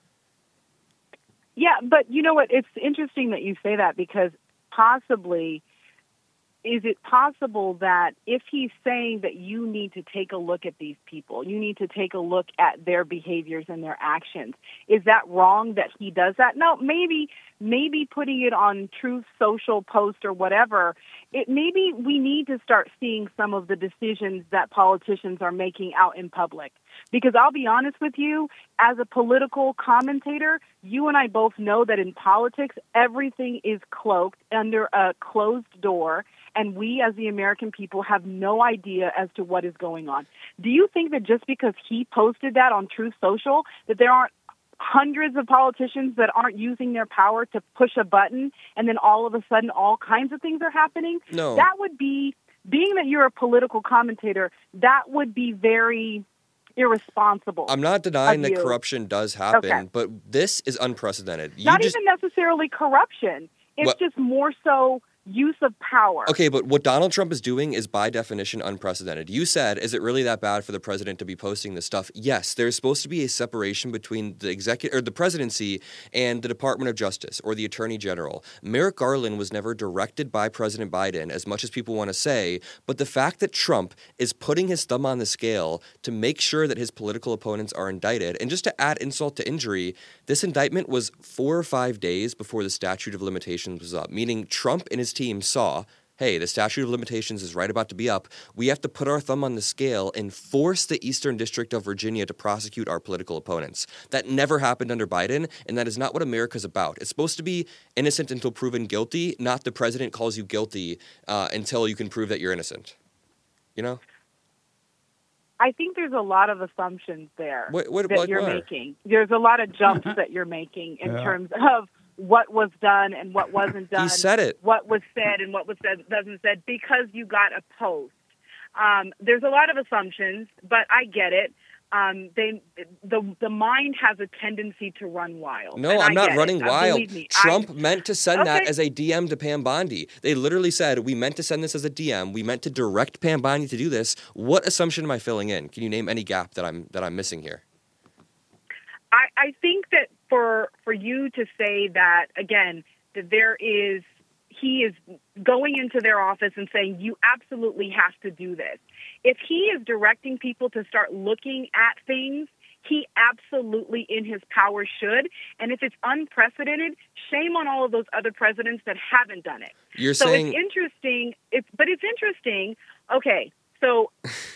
Yeah, but you know what? It's interesting that you say that because possibly, is it possible that if he's saying that you need to take a look at these people, you need to take a look at their behaviors and their actions, is that wrong that he does that? No, maybe maybe putting it on Truth Social post or whatever, it maybe we need to start seeing some of the decisions that politicians are making out in public. Because I'll be honest with you, as a political commentator, you and I both know that in politics, everything is cloaked under a closed door, and we as the American people have no idea as to what is going on. Do you think that just because he posted that on Truth Social, that there aren't hundreds of politicians that aren't using their power to push a button, and then all of a sudden all kinds of things are happening? No. That would be, being that you're a political commentator, that would be very irresponsible. I'm not denying of that you. corruption does happen, Okay. but this is unprecedented. You Not just, even necessarily corruption. It's What- just more so use of power. Okay, but what Donald Trump is doing is by definition unprecedented. You said, is it really that bad for the president to be posting this stuff? Yes, there's supposed to be a separation between the executive or the presidency and the Department of Justice or the Attorney General. Merrick Garland was never directed by President Biden, as much as people want to say, but the fact that Trump is putting his thumb on the scale to make sure that his political opponents are indicted, and just to add insult to injury, this indictment was four or five days before the statute of limitations was up, meaning Trump and his team saw, hey, the statute of limitations is right about to be up. We have to put our thumb on the scale and force the Eastern District of Virginia to prosecute our political opponents. That never happened under Biden, and that is not what America's about. It's supposed to be innocent until proven guilty, not the president calls you guilty uh, until you can prove that you're innocent. You know? I think there's a lot of assumptions there What- what- that like you're what? making. There's a lot of jumps that you're making in Yeah. terms of what was done and what wasn't done. He said it. What was said and what was said doesn't said because you got a post. Um, there's a lot of assumptions, but I get it. Um, they the the mind has a tendency to run wild. No, and I'm I not get running it. Uh, wild. believe me, Trump I, meant to send that Okay. as a D M to Pam Bondi. They literally said, we meant to send this as a D M. We meant to direct Pam Bondi to do this. What assumption am I filling in? Can you name any gap that I'm that I'm missing here? I, I think that for for you to say that, again, that there is, he is going into their office and saying, you absolutely have to do this. If he is directing people to start looking at things, he absolutely in his power should. And if it's unprecedented, shame on all of those other presidents that haven't done it. You're so saying it's interesting. It's but it's interesting. Okay, so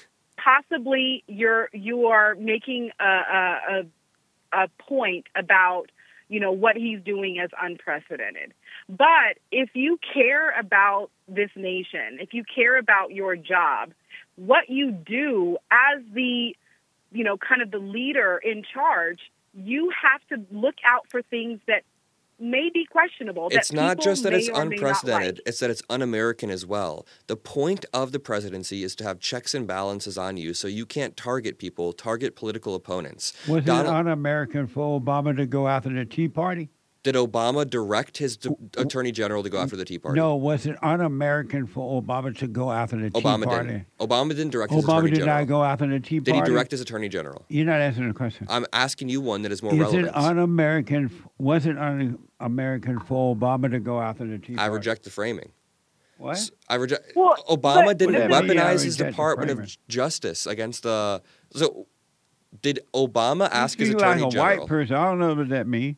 possibly you're you are making a a, a, a point about, you know, what he's doing as unprecedented. But if you care about this nation, if you care about your job, what you do as the, you know, kind of the leader in charge, you have to look out for things that may be questionable. it's that not people just that may it's or may not unprecedented, like. it's that it's un-American as well. The point of the presidency is to have checks and balances on you so you can't target people, target political opponents. Was Donald- it un-American for Obama to go after the Tea Party? Did Obama direct his d- attorney general to go after the Tea Party? No, was it un-American for Obama to go after the Tea Obama Party? didn't. Obama didn't direct his Obama attorney did general. not go after the Tea Did Party. he direct his attorney general? You're not answering the question. I'm asking you one that is more Is relevant. it un-American? Was it un-American for Obama to go after the Tea I Party? reject the framing. What? S- I reject. Well, Obama but- didn't What do you mean, I weaponize his reject the Department of framing? J- Justice against the. So, did Obama ask You his speak attorney like a general? white person. I don't know what that means.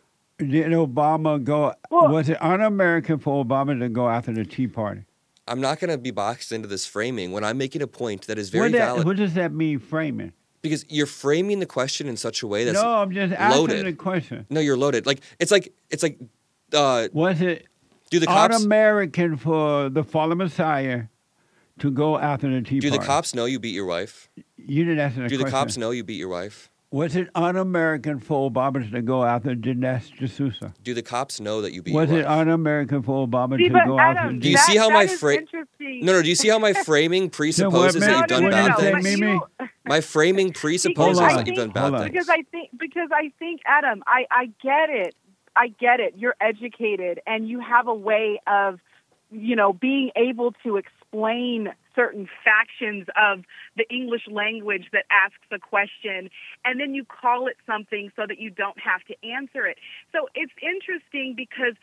Did Obama go? Well- was it un-American for Obama to go after the Tea Party? I'm not going to be boxed into this framing when I'm making a point that is very What, that, valid. what does that mean, framing? Because you're framing the question in such a way that's no, I'm just asking loaded. the question. No, you're loaded. Like it's like it's like. Uh, Was it do the cops? un-American for the fallen Messiah to go after the Tea Do the Party? cops know you beat your wife? You didn't answer the Do the question. cops know you beat your wife? Was it un-American for Obama to go after Dinesh D'Souza? Do the cops know that you beat Was your it wife? un-American for Obama See, to but go Adam, after? Do you that- see how that my is fra- interesting. No, no. Do you see how my framing presupposes that man- you've no, done no, no, bad no, Say but things? Mimi? you- My framing presupposes Hold on. that you've done bad Hold on. things. Because I think, because I think, Adam, I, I get it. I get it. You're educated, and you have a way of, you know, being able to explain certain factions of the English language that asks a question, and then you call it something so that you don't have to answer it. So it's interesting because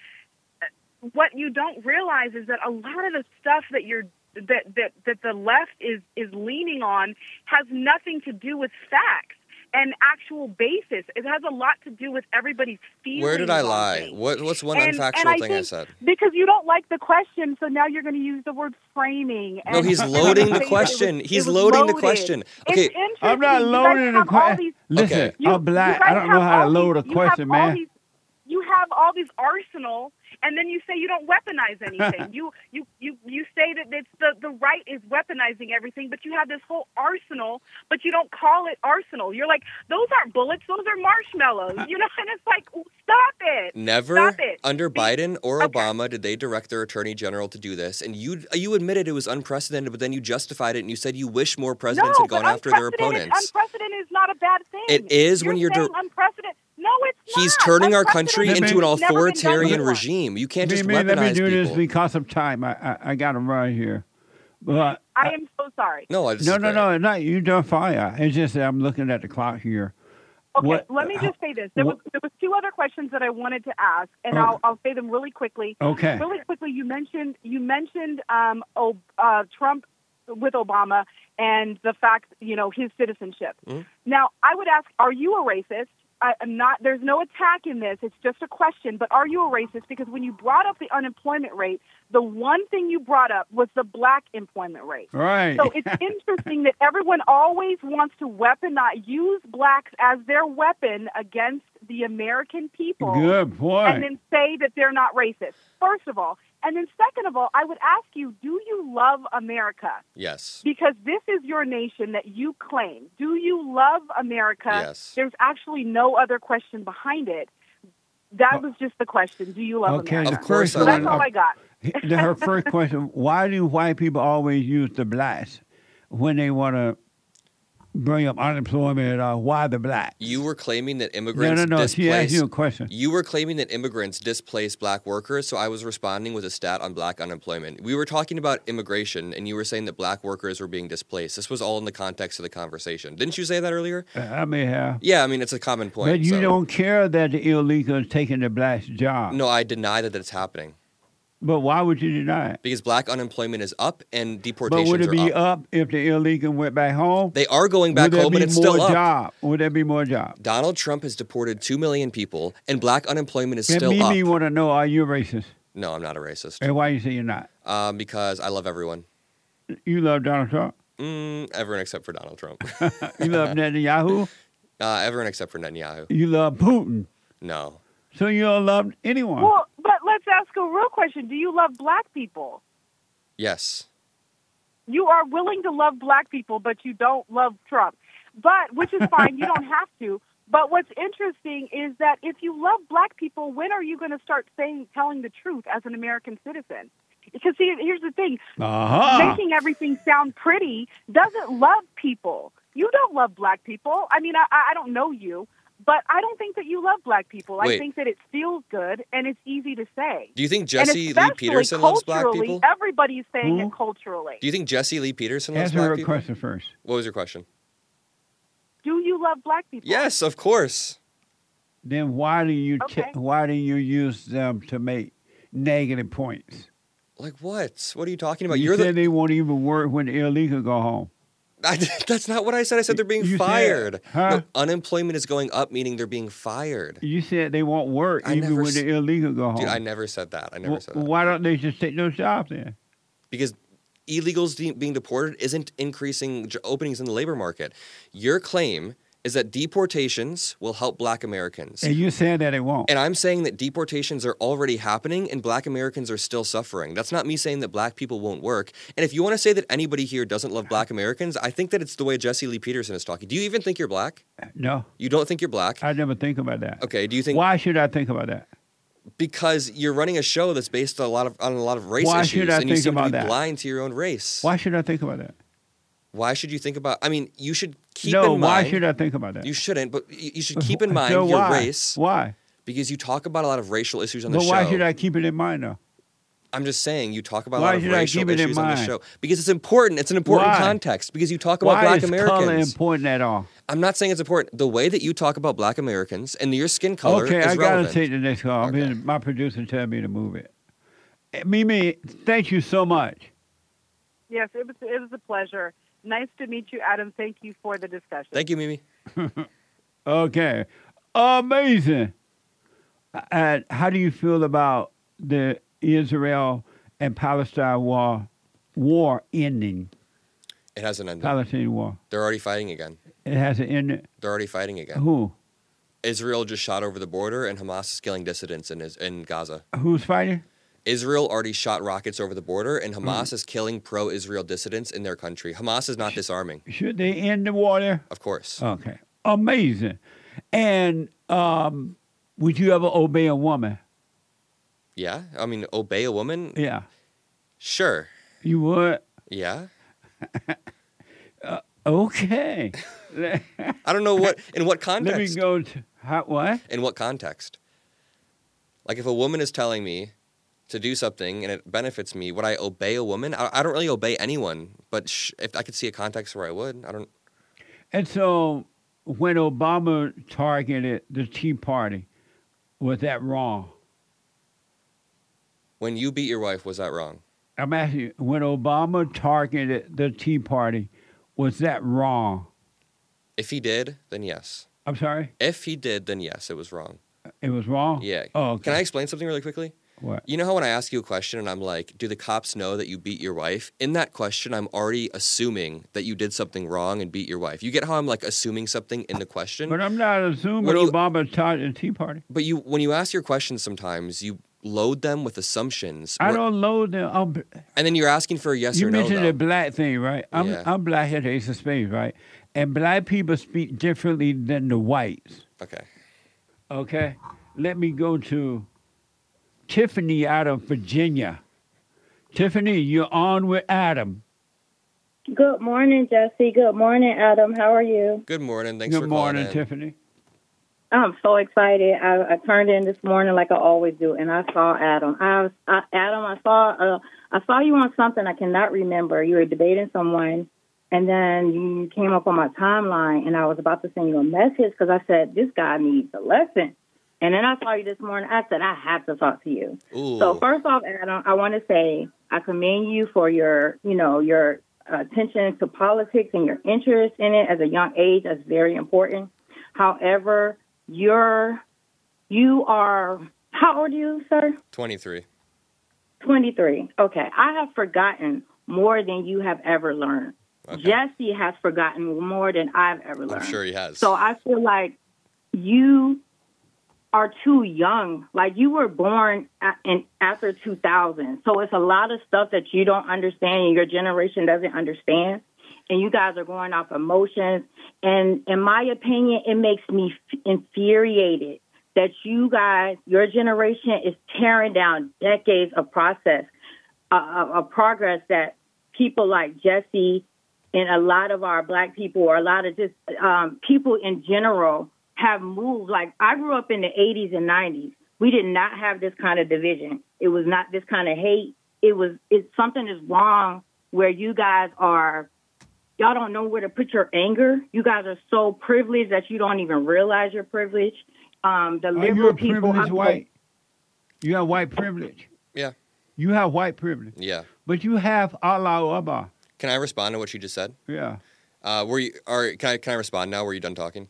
what you don't realize is that a lot of the stuff that you're that that that the left is is leaning on has nothing to do with facts and actual basis. It has a lot to do with everybody's feelings. Where did I on lie? things. What, what's one And- unfactual and I thing I think said? Because you don't like the question, so now you're going to use the word framing. No, and- he's and loading say the that it question. was- He's it was loading the loaded. question. It's Okay. interesting. I'm not You guys loading the have all question. these- Listen, Okay. you- I'm black. you guys I don't know have how to all load a these- you question, have all man. these- You have all these arsenal, and then you say you don't weaponize anything. you, you, you, you say that it's the, the right is weaponizing everything, but you have this whole arsenal, but you don't call it arsenal. You're like, those aren't bullets, those are marshmallows. You know, and it's like, stop it. Never Stop it. under Be- Biden or Okay. Obama did they direct their attorney general to do this. And you you admitted it was unprecedented, but then you justified it and you said you wish more presidents no, had gone but after their unprecedented- opponents. Unprecedented is not a bad thing. It is when you're saying dir- unprecedented. No, it's He's not. turning our country Unprecedented into an has never been done authoritarian before. regime. You can't just Mimi, let me weaponize do this people. because of time. I I, I got to run here. But I am so sorry. No, I just no, no, no, not you. Don't fire. It's just that I'm looking at the clock here. Okay, What- let me how- just say this. There was what- there was two other questions that I wanted to ask, and Oh. I'll I'll say them really quickly. Okay. Really quickly, you mentioned you mentioned um, oh, uh, Trump with Obama and the fact, you know, his citizenship. Mhm. Now, I would ask, are you a racist? I, I'm not. There's no attack in this. It's just a question. But are you a racist? Because when you brought up the unemployment rate, the one thing you brought up was the black employment rate. Right. So it's interesting that everyone always wants to weaponize, use blacks as their weapon against the American people. Good point. And then say that they're not racist, first of all. And then second of all, I would ask you, do you love America? Yes. Because this is your nation that you claim. Do you love America? Yes. There's actually no other question behind it. That was just the question. Do you love Okay, America? the first Of course I one. That's all I got. uh, her first question: why do white people always use the blacks when they want to bring up unemployment? Or why the blacks? You were claiming that No, immigrants no, no. She asked displace. you a question. You were claiming that immigrants displace black workers, so I was responding with a stat on black unemployment. We were talking about immigration, and you were saying that black workers were being displaced. This was all in the context of the conversation. Didn't you say that earlier? Uh, I may have. Yeah, I mean, it's a common point. But you so- don't care that the illegal is taking the blacks' job. No, I deny that it's happening. But why would you deny it? Because black unemployment is up and But deportations would it are be up. up if the illegal went back home? They are going back would there home, be but it's more still up. job? Would there be more jobs? Donald Trump has deported two million people, and black unemployment is And still Mimi up. want to know, are you racist? No, I'm not a racist. And why you say you're not? Um, because I love everyone. You love Donald Trump? Mm, everyone except for Donald Trump. You love Netanyahu? uh, everyone except for Netanyahu. You love Putin? No. So you don't love anyone? Well, but let's ask a real question. Do you love black people? Yes. You are willing to love black people, but you don't love Trump. But, which is fine, you don't have to. But what's interesting is that if you love black people, when are you going to start saying, telling the truth as an American citizen? Because see, here's the thing. Uh-huh. Making everything sound pretty doesn't love people. You don't love black people. I mean, I, I don't know you, but I don't think that you love black people. I Wait. think that it feels good and it's easy to say. Do you think And Jesse Lee especially Peterson loves black culturally, people? Everybody's saying Who? it culturally. Do you think Jesse Lee Peterson loves Answer black her people? question first. What was your question? Do you love black people? Yes, of course. Then why do you t- Okay. why do you use them to make negative points? Like what? What are you talking about? You You're said the. they won't even work when the illegal go home. I, that's not what I said. I said they're being You said- fired. huh? No, unemployment is going up, meaning they're being fired. You said they won't work I even never when s- the illegal go home. Dude, I never said that. I never Well, said that. why don't they just take those jobs then? Because illegals de- being deported isn't increasing j- openings in the labor market. Your claim is that deportations will help black Americans. And you said that it won't. And I'm saying that deportations are already happening and black Americans are still suffering. That's not me saying that black people won't work. And if you want to say that anybody here doesn't love black Americans, I think that it's the way Jesse Lee Peterson is talking. Do you even think you're black? No, You don't think you're black? I never think about that. Okay, do you think Why should I think about that? because you're running a show that's based on a lot of on a lot of race Why issues should I and you think seem to about be that? blind to your own race? Why should I think about that? Why should you think about I mean, you should keep no, in why mind should I think about that? You shouldn't, but you you should keep in mind So your why? race Why? because you talk about a lot of racial issues on the But show. why should I keep it in mind though? I'm just saying you talk about Why a lot of should I racial keep it in issues on the mind? show because it's important. It's an important Why? context because you talk about Why black is Americans. color important at all? I'm not saying it's important. The way that you talk about black Americans and your skin color Okay, is I gotta relevant. take the next call. Okay. Okay. My producer told me to move it. Eh, Mimi, thank you so much. Yes, it was, it was a pleasure. Nice to meet you, Adam. Thank you for the discussion. Thank you, Mimi. Okay, amazing. And how do you feel about the Israel and Palestine war, war ending? It hasn't ended. Palestinian war. They're already fighting again. It hasn't ended. They're already fighting again. Who? Israel just shot over the border, and Hamas is killing dissidents in, in Gaza. Who's fighting? Israel already shot rockets over the border, and Hmm. Hamas is killing pro-Israel dissidents in their country. Hamas is not disarming, Should they end the war there? of course. Okay, amazing. And um, would you ever obey a woman? Yeah, I mean, obey a woman? Yeah, Sure. you would. Yeah. Okay. I don't know what in what Let me context. go to how, what? In what context? Like if a woman is telling me to do something and it benefits me, would I obey a woman? I, I don't really obey anyone, but sh- if I could see a context where I would, I don't. And so when Obama targeted the Tea Party, was that wrong? When you beat your wife, was that wrong? I'm asking you, when Obama targeted the Tea Party, was that wrong? If he did, then yes. I'm sorry? If he did, then yes, it was wrong. It was wrong? Yeah. Oh, okay. Can I explain something really quickly? What? You know how when I ask you a question and I'm like, do the cops know that you beat your wife? In that question, I'm already assuming that you did something wrong and beat your wife. You get how I'm like assuming something in the question? But I'm not assuming When you- Obama targeted the Tea Party. But you, when you ask your questions sometimes, you load them with assumptions. I Where- don't load them. I'm, And then you're asking for a yes you or no, mentioned though. the black thing, right? I'm, Yeah. I'm black at the Ace of Spades, right? And black people speak differently than the whites. Okay. Okay, let me go to Tiffany out of Virginia. Tiffany, you're on with Adam. Good morning, Jesse. Good morning, Adam. How are you? Good morning. Thanks Good for calling morning, in. Tiffany. I'm so excited. I, I turned in this morning like I always do, and I saw Adam. I, was, I Adam, I saw uh, I saw you on something I cannot remember. You were debating someone, and then you came up on my timeline, and I was about to send you a message because I said, this guy needs a lesson. And then I saw you this morning. I said, I have to talk to you. Ooh. So first off, Adam, I want to say I commend you for your, you know, your attention to politics and your interest in it as a young age. That's very important. However, you're, you are, how old are you, sir? twenty-three. twenty-three. Okay. I have forgotten more than you have ever learned. Okay. Jesse has forgotten more than I've ever learned. I'm sure he has. So I feel like you are too young. Like, you were born a- in after two thousand. So it's a lot of stuff that you don't understand and your generation doesn't understand. And you guys are going off emotions. And in my opinion, it makes me f- infuriated that you guys, your generation is tearing down decades of process, uh, of progress that people like Jesse and a lot of our black people, or a lot of just um, people in general, have moved. Like, I grew up in the eighties and nineties. We did not have this kind of division. It was not this kind of hate. It was, it's something is wrong where you guys are, y'all don't know where to put your anger. You guys are so privileged that you don't even realize you're privileged. Um, the Are liberal you a people. privileged I'm- white? You have white privilege. Yeah. You have white privilege. Yeah. But you have Allah Akbar. Can I respond to what you just said? Yeah. Uh, were you? Are can I can I respond now? Were you done talking?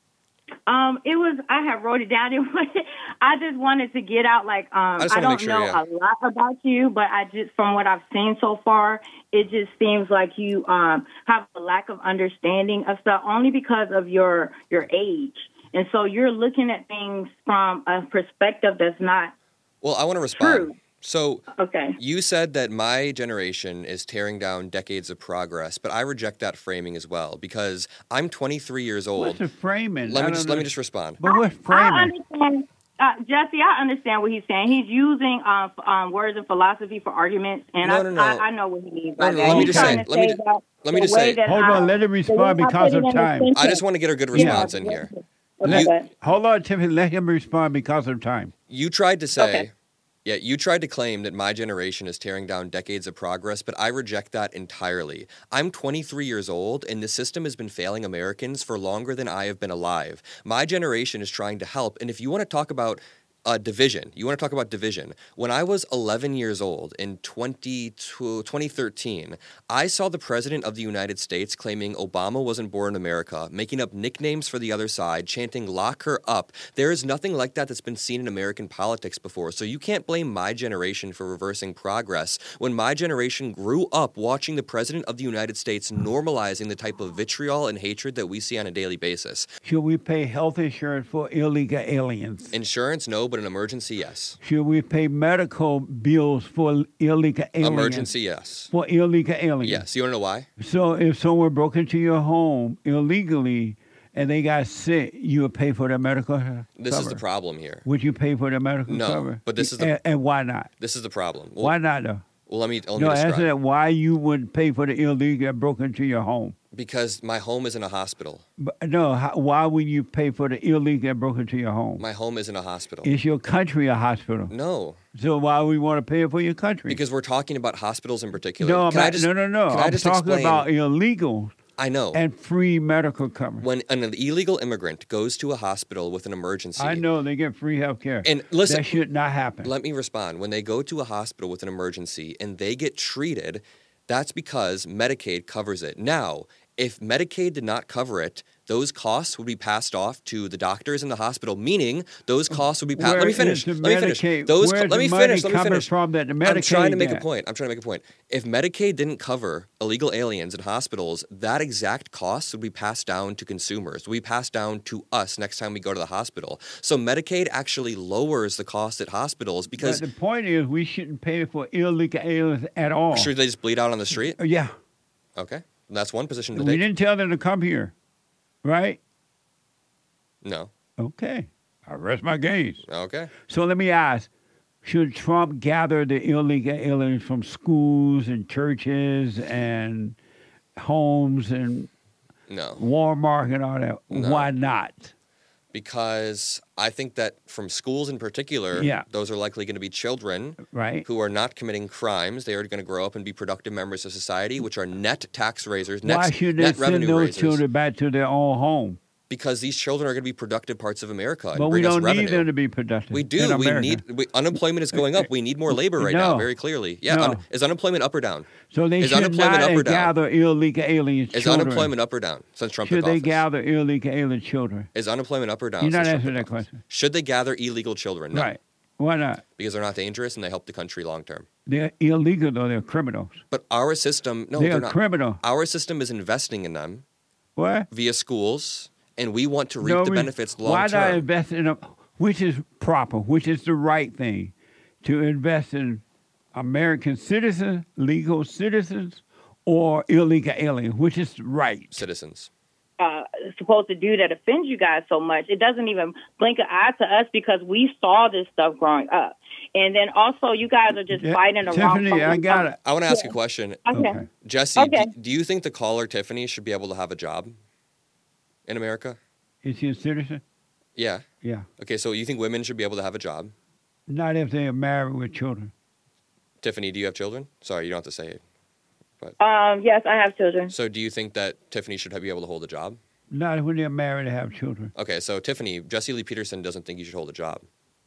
Um, it was, I have wrote it down. It was, I just wanted to get out, like, um, I just I wanna don't make sure, know yeah. a lot about you, but I just, from what I've seen so far, it just seems like you, um, have a lack of understanding of stuff only because of your, your age. And so you're looking at things from a perspective that's not Well, I want to respond. true. So Okay. you said that my generation is tearing down decades of progress, but I reject that framing as well because I'm twenty-three years old. What's the framing? Let I me don't just let me know. just respond. But what's I framing? understand, uh, Jesse, I understand what he's saying. He's using um, f- um, words and philosophy for arguments, and No, I, no, no. I, I know what he means No, by no, that. let me He's just trying say- to let me say ju- that let me the just way say- that Hold I- on, let him the way respond I because put it of in the time. sentence- I just want to get a good Yeah. response in here. Okay, You- but- Hold on, Tiffany. Let him respond because of time. You tried to say, Okay. yeah, you tried to claim that my generation is tearing down decades of progress, but I reject that entirely. I'm twenty-three years old, and the system has been failing Americans for longer than I have been alive. My generation is trying to help, and if you want to talk about uh, division, you want to talk about division. When I was eleven years old in twenty thirteen, I saw the President of the United States claiming Obama wasn't born in America, making up nicknames for the other side, chanting, "Lock her up." There is nothing like that that's been seen in American politics before, so you can't blame my generation for reversing progress when my generation grew up watching the President of the United States normalizing the type of vitriol and hatred that we see on a daily basis. Should we pay health insurance for illegal aliens? Insurance, no, but an emergency, yes. Should we pay medical bills for illegal aliens? Emergency, yes. For illegal aliens? Yes. You want to know why? So if someone broke into your home illegally and they got sick, you would pay for their medical cover? This is the problem here. Would you pay for their medical No, cover? but this is the- and, and why not? This is the problem. Well, Why not though? Well, let me let me No, describe. answer that. Why you wouldn't pay for the illegal that broke into your home? Because my home is in a hospital. But no, how, why would you pay for the illegal that broke into your home? My home is in a hospital. Is your country a hospital? No, So why would we want to pay for your country? because we're talking about hospitals in particular. no, I'm Can I not- just, no, no, no. Can I'm I just talking explain? about illegal I know. and free medical coverage. When an illegal immigrant goes to a hospital with an emergency, I know they get free health care. And listen- that should not happen. let me respond. When they go to a hospital with an emergency and they get treated, that's because Medicaid covers it. Now, if Medicaid did not cover it, those costs would be passed off to the doctors in the hospital, meaning those costs would be passed. Where Let me is finish. the Let me finish. Medicaid- Those. where's let me the money finish. Let me coming finish. from that the I'm Medicaid trying to make a get? point. I'm trying to make a point. If Medicaid didn't cover illegal aliens in hospitals, that exact cost would be passed down to consumers. Would be passed down to us next time we go to the hospital. So Medicaid actually lowers the cost at hospitals because But the point is, we shouldn't pay for illegal aliens at all. should they just bleed out on the street? Uh, Yeah. Okay, that's one position to We take. didn't tell them to come here, right? No. Okay. I rest my case. Okay. So let me ask, should Trump gather the illegal aliens from schools and churches and homes and No. Walmart and all that? No. Why not? Because I think that from schools in particular, Yeah. those are likely going to be children Right? who are not committing crimes. They are going to grow up and be productive members of society, which are net tax raisers, Why net, should they net send revenue those raisers. children back to their own home? Because these children are going to be productive parts of America and But we bring us don't revenue. need them to be productive. We in do. We America. need we, unemployment is going up. We need more labor right now, No. very clearly. Yeah, No. un, is unemployment up or down? So they is should unemployment not up or down? gather illegal alien Is children. unemployment up or down since Trump Should took they office? gather illegal alien children? Is unemployment up or down? You're not since Trump answering took that office? question. Should they gather illegal children? No. Right. Why not? Because they're not dangerous and they help the country long term. They're illegal, though. They're criminals. But our system, no, they're they're not. criminal. Our system is investing in them What? via schools, and we want to reap No, the we- benefits long Why not term. invest in them? Which is proper? Which is the right thing? To invest in American citizens, legal citizens, or illegal aliens? Which is right? Citizens. uh, supposed to do that offends you guys so much. It doesn't even blink an eye to us because we saw this stuff growing up. And then also, you guys are just Yeah, fighting around. Tiffany, I got it. I want to ask a question. Okay. Okay. Jesse, Okay. do, do you think the caller, Tiffany, should be able to have a job in America? Is he a citizen? Yeah. Yeah. Okay, so you think women should be able to have a job? Not if they are married with children. Tiffany, do you have children? Sorry, you don't have to say it. Um, yes, I have children. So do you think that Tiffany should be able to hold a job? Not when they're married and have children. Okay, so Tiffany, Jesse Lee Peterson doesn't think you should hold a job.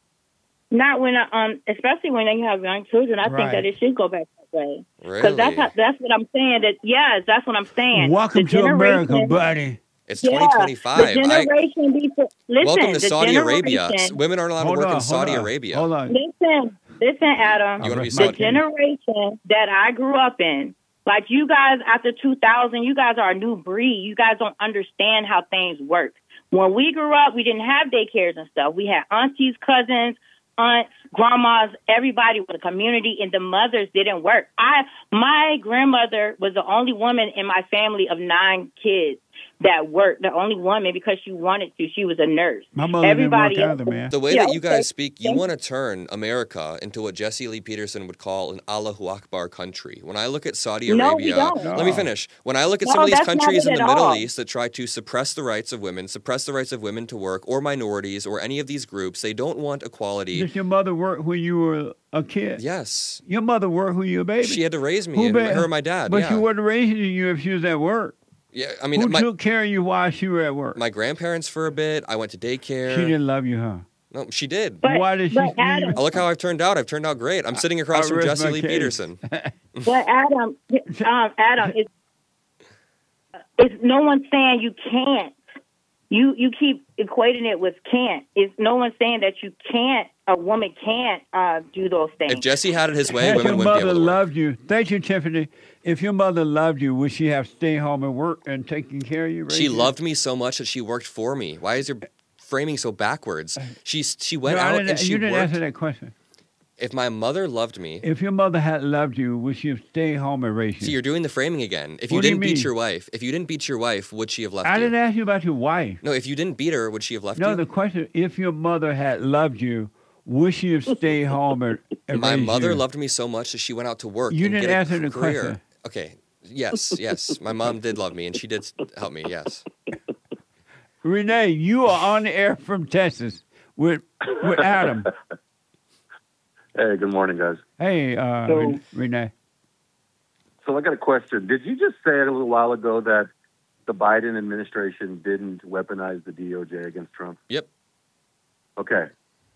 Not when, I, um, especially when you have young children. I Right. think that it should go back that way. Really? Because that's how, that's what I'm saying. That yes, that's what I'm saying. Welcome The to America, generation- buddy. It's Yeah, twenty twenty-five. The generation before, listen, Welcome to the Saudi Arabia. generation- Women aren't allowed Hold to work on, in Saudi hold on, Arabia. Hold on. Listen, listen, Adam. You wanna be The The Saudi? generation that I grew up in, like you guys after two thousand, you guys are a new breed. You guys don't understand how things work. When we grew up, we didn't have daycares and stuff. We had aunties, cousins, aunts, grandmas, everybody with a community, and the mothers didn't work. I, my grandmother was the only woman in my family of nine kids that worked, the only woman because she wanted to. She was a nurse. My mother Everybody didn't work else- either, man. The way Yeah, that you okay. guys speak, you Thank want to turn America into what Jesse Lee Peterson would call an Allahu Akbar country. When I look at Saudi No, we Arabia, don't. let me finish. When I look at No, some of these that's not countries it in the at Middle all. East that try to suppress the rights of women, suppress the rights of women to work, or minorities, or any of these groups, they don't want equality. Did your mother work when you were a kid? Yes. Your mother worked when you were a baby. She had to raise me, Who and ba- her and my dad. But yeah. she wasn't raising you if she was at work. yeah, I mean, Who my, took care of you while she was at work? my grandparents for a bit. I went to daycare. She didn't love you, huh? No, she did. But, Why did she but leave? Adam, Oh, look how I've turned out. I've turned out great. I'm sitting across I from rest Jesse my Lee case. Peterson. but Adam, um, Adam, it's, it's no one's saying you can't. You you keep equating it with can't. It's no one's saying that you can't. A woman can't uh, do those things. If Jesse had it his way, Had women your wouldn't be mother able to work. loved you, thank you, Tiffany. If your mother loved you, would she have stayed home and work and taken care of you? She raised you? loved me so much that she worked for me. Why is your framing so backwards? She she went No, I out didn't- and she you didn't worked. answer that question. If my mother loved me, If your mother had loved you, would she have stayed home and raised you? see, you're doing the framing again. If you What do you didn't beat mean? your wife, if you didn't beat your wife, would she have left I you? didn't ask you about your wife. No, if you didn't beat her, would she have left No, you? the question: if your mother had loved you, would she have stayed home and, and My raised mother you? loved me so much that she went out to work. You and didn't get a answer the career. question. Okay. Yes, yes. My mom did love me, and she did s- help me. Yes. Renee, you are on the air from Texas with with Adam. Hey, good morning, guys. Hey, uh, So- Ren- Renee. So I got a question. Did you just say a little while ago that the Biden administration didn't weaponize the D O J against Trump? Yep. Okay.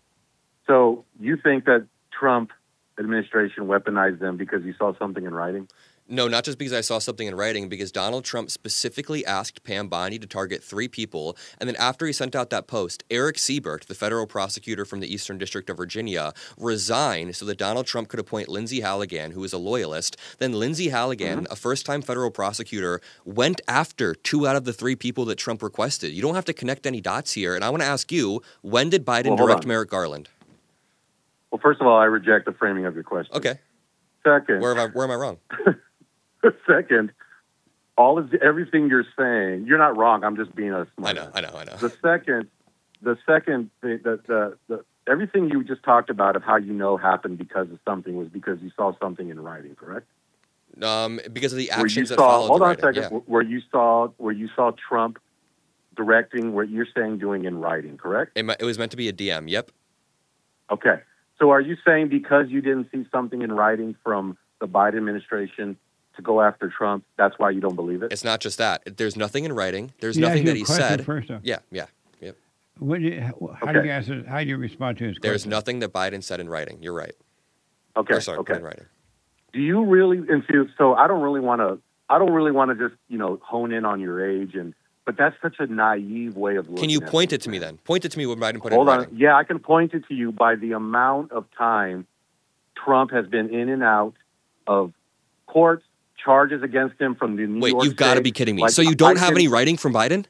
So you think that Trump administration weaponized them because you saw something in writing? No, not just because I saw something in writing, because Donald Trump specifically asked Pam Bondi to target three people. And then after he sent out that post, Eric Siebert, the federal prosecutor from the Eastern District of Virginia, resigned so that Donald Trump could appoint Lindsey Halligan, who is a loyalist. Then Lindsey Halligan, Mm-hmm. a first-time federal prosecutor, went after two out of the three people that Trump requested. You don't have to connect any dots here. And I want to ask you, when did Biden Well, hold direct on. Merrick Garland? Well, first of all, I reject the framing of your question. Okay. Second, Where am I, where am I wrong? second, all of the, everything you're saying, you're not wrong. I'm just being a I smart. know, I know, I know. The second, the second, the, the, the, the everything you just talked about of how you know happened because of something was because you saw something in writing, correct? Um, because of the Where you actions that saw, followed. hold the on a writing. second. Yeah. Where you saw, where you saw Trump directing what you're saying doing in writing, correct? It, it was meant to be a D M. Yep. Okay. So are you saying because you didn't see something in writing from the Biden administration to go after Trump, that's why you don't believe it? It's not just that. There's nothing in writing. There's Yeah, nothing your that he question said. first, though. Yeah, yeah, yep. What do you, how Okay. do you answer? How do you respond to his question? There's nothing that Biden said in writing. You're right. Okay. Or sorry, okay. in writing. Do you really? And so, so I don't really want to. I don't really want to just you know hone in on your age, and but that's such a naive way of looking. Can you at point things, it to me man. then? Point it to me what Biden put Hold in on. writing. Yeah, I can point it to you by the amount of time Trump has been in and out of courts, charges against him from the New Wait, York you've got to State. be kidding me. Like, So you don't I have can- any writing from Biden?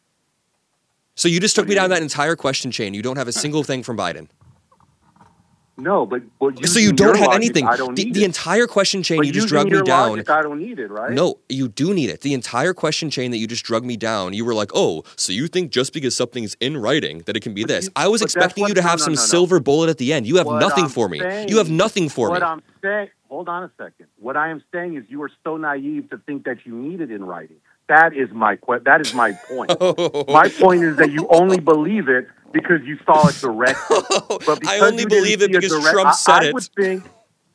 So you just took What me do you down mean? that entire question chain. You don't have a single thing from Biden. No, but, but So you using don't your have logic, anything. I don't The, need the it. entire question chain But you just using drug me your down. logic, I don't need it, right? No, you do need it. The entire question chain that you just drug me down, you were like, oh, so you think just because something's in writing that it can be But this? you- I was but that's expecting what- you to no, have no, some no, no. silver bullet at the end. You have What nothing I'm for me. saying- You have nothing for what me. I'm saying, hold on a second. What I am saying is you are so naive to think that you need it in writing. That is my que- That is my point. My point is that you only believe it because you saw it directly. But because I only you didn't believe it see because direct- Trump I, said I it. would think.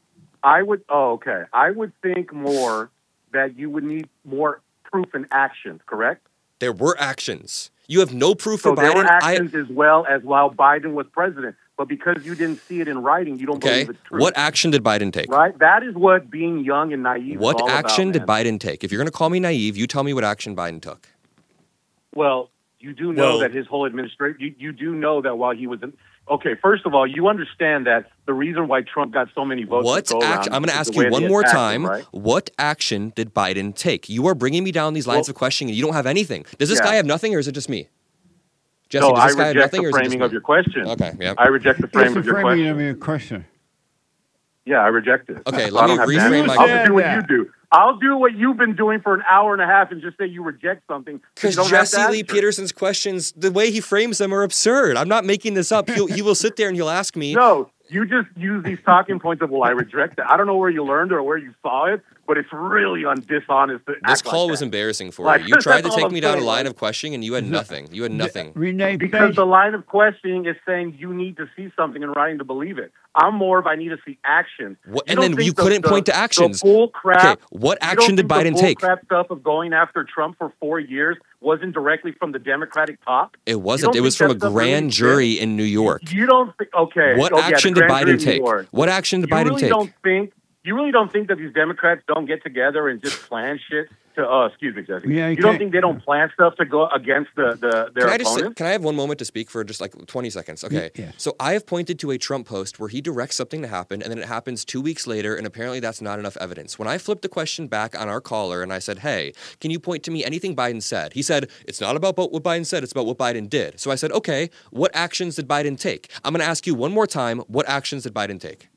I would. Oh, okay. I would think more that you would need more proof and actions. Correct. There were actions. You have no proof So for there Biden. were I, actions as well as while Biden was president. But because you didn't see it in writing, you don't okay. believe it's true. What action did Biden take? Right? That is what being young and naive is What all action about, did man. Biden take? If you're going to call me naive, you tell me what action Biden took. Well, you do know Well- that his whole administration, you, you do know that while he was in, okay, first of all, you understand that the reason why Trump got so many votes. What to go around action? I'm going to is ask the way you one they more attacked time. him, right? What action did Biden take? You are bringing me down these lines Well- of questioning, and you don't have anything. Does this Yeah. guy have nothing, or is it just me? Jesse, No, does I this guy have reject nothing, the or is it just framing me? of your question. Okay, yeah. I reject the It's framing the of your framing question. of your question. Yeah, I reject it. Okay, So let I me don't have to reframe answer. my I'll question. just do what Yeah. you do. I'll do what you've been doing for an hour and a half and just say you reject something. so you Because don't have to Jesse Lee answer. Peterson's questions, the way he frames them are absurd. I'm not making this up. He'll, he will sit there and he'll ask me. No, you just use these talking points of, well, I reject it. I don't know where you learned or where you saw it, but it's really un- dishonest to This act call like was that. embarrassing for Like, you. You tried to that's all take I'm me down a saying, line right? of questioning, and you had nothing. You had nothing. Renee, Because Page- the line of questioning is saying you need to see something in writing to believe it. I'm more of I need to see action. What- You and don't then think you the- couldn't the- point to actions. The bull crap. Okay, what you action don't did think Biden the take? bull crap stuff of going after Trump for four years wasn't directly from the Democratic top? It You wasn't. don't It was think from a that stuff really grand exists? jury in New York. You don't think? Okay. What oh, yeah, the action did grand jury Biden in New take? York. What action did you Biden really take? Don't think, you really don't think that these Democrats don't get together and just plan shit to, uh, excuse me, Jesse. Yeah, you you don't can't- think they don't plan stuff to go against the, the their Can I just say, opponents? can I have one moment to speak for just like twenty seconds? Okay. yes. So I have pointed to a Trump post where he directs something to happen and then it happens two weeks later and apparently that's not enough evidence. When I flipped the question back on our caller and I said, hey, can you point to me anything Biden said? He said, it's not about what Biden said, it's about what Biden did. So I said, okay, what actions did Biden take? I'm going to ask you one more time, what actions did Biden take?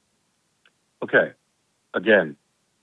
Okay. Again,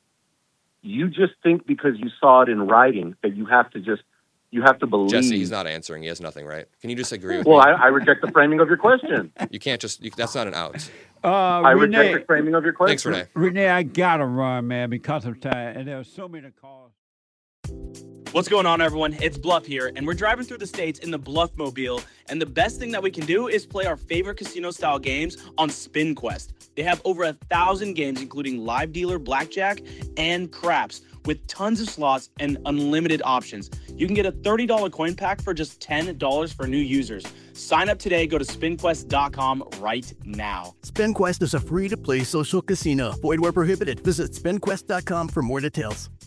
you just think because you saw it in writing that you have to just you have to believe. Jesse, he's not answering. He has nothing, right? Can you just agree with Well, me? I, I reject the framing of your question. You can't just, you, that's not an out. uh, I Renee, reject the framing of your question. Thanks, Renee. Renee, I gotta run, man, because of time, and there are so many calls. What's going on, everyone? It's Bluff here, and we're driving through the states in the Bluff Mobile. And the best thing that we can do is play our favorite casino-style games on Spin Quest. They have over a thousand games, including live dealer blackjack and craps, with tons of slots and unlimited options. You can get a thirty dollars coin pack for just ten dollars for new users. Sign up today. Go to spin quest dot com right now. SpinQuest is a free-to-play social casino. Void where prohibited. Visit spin quest dot com for more details.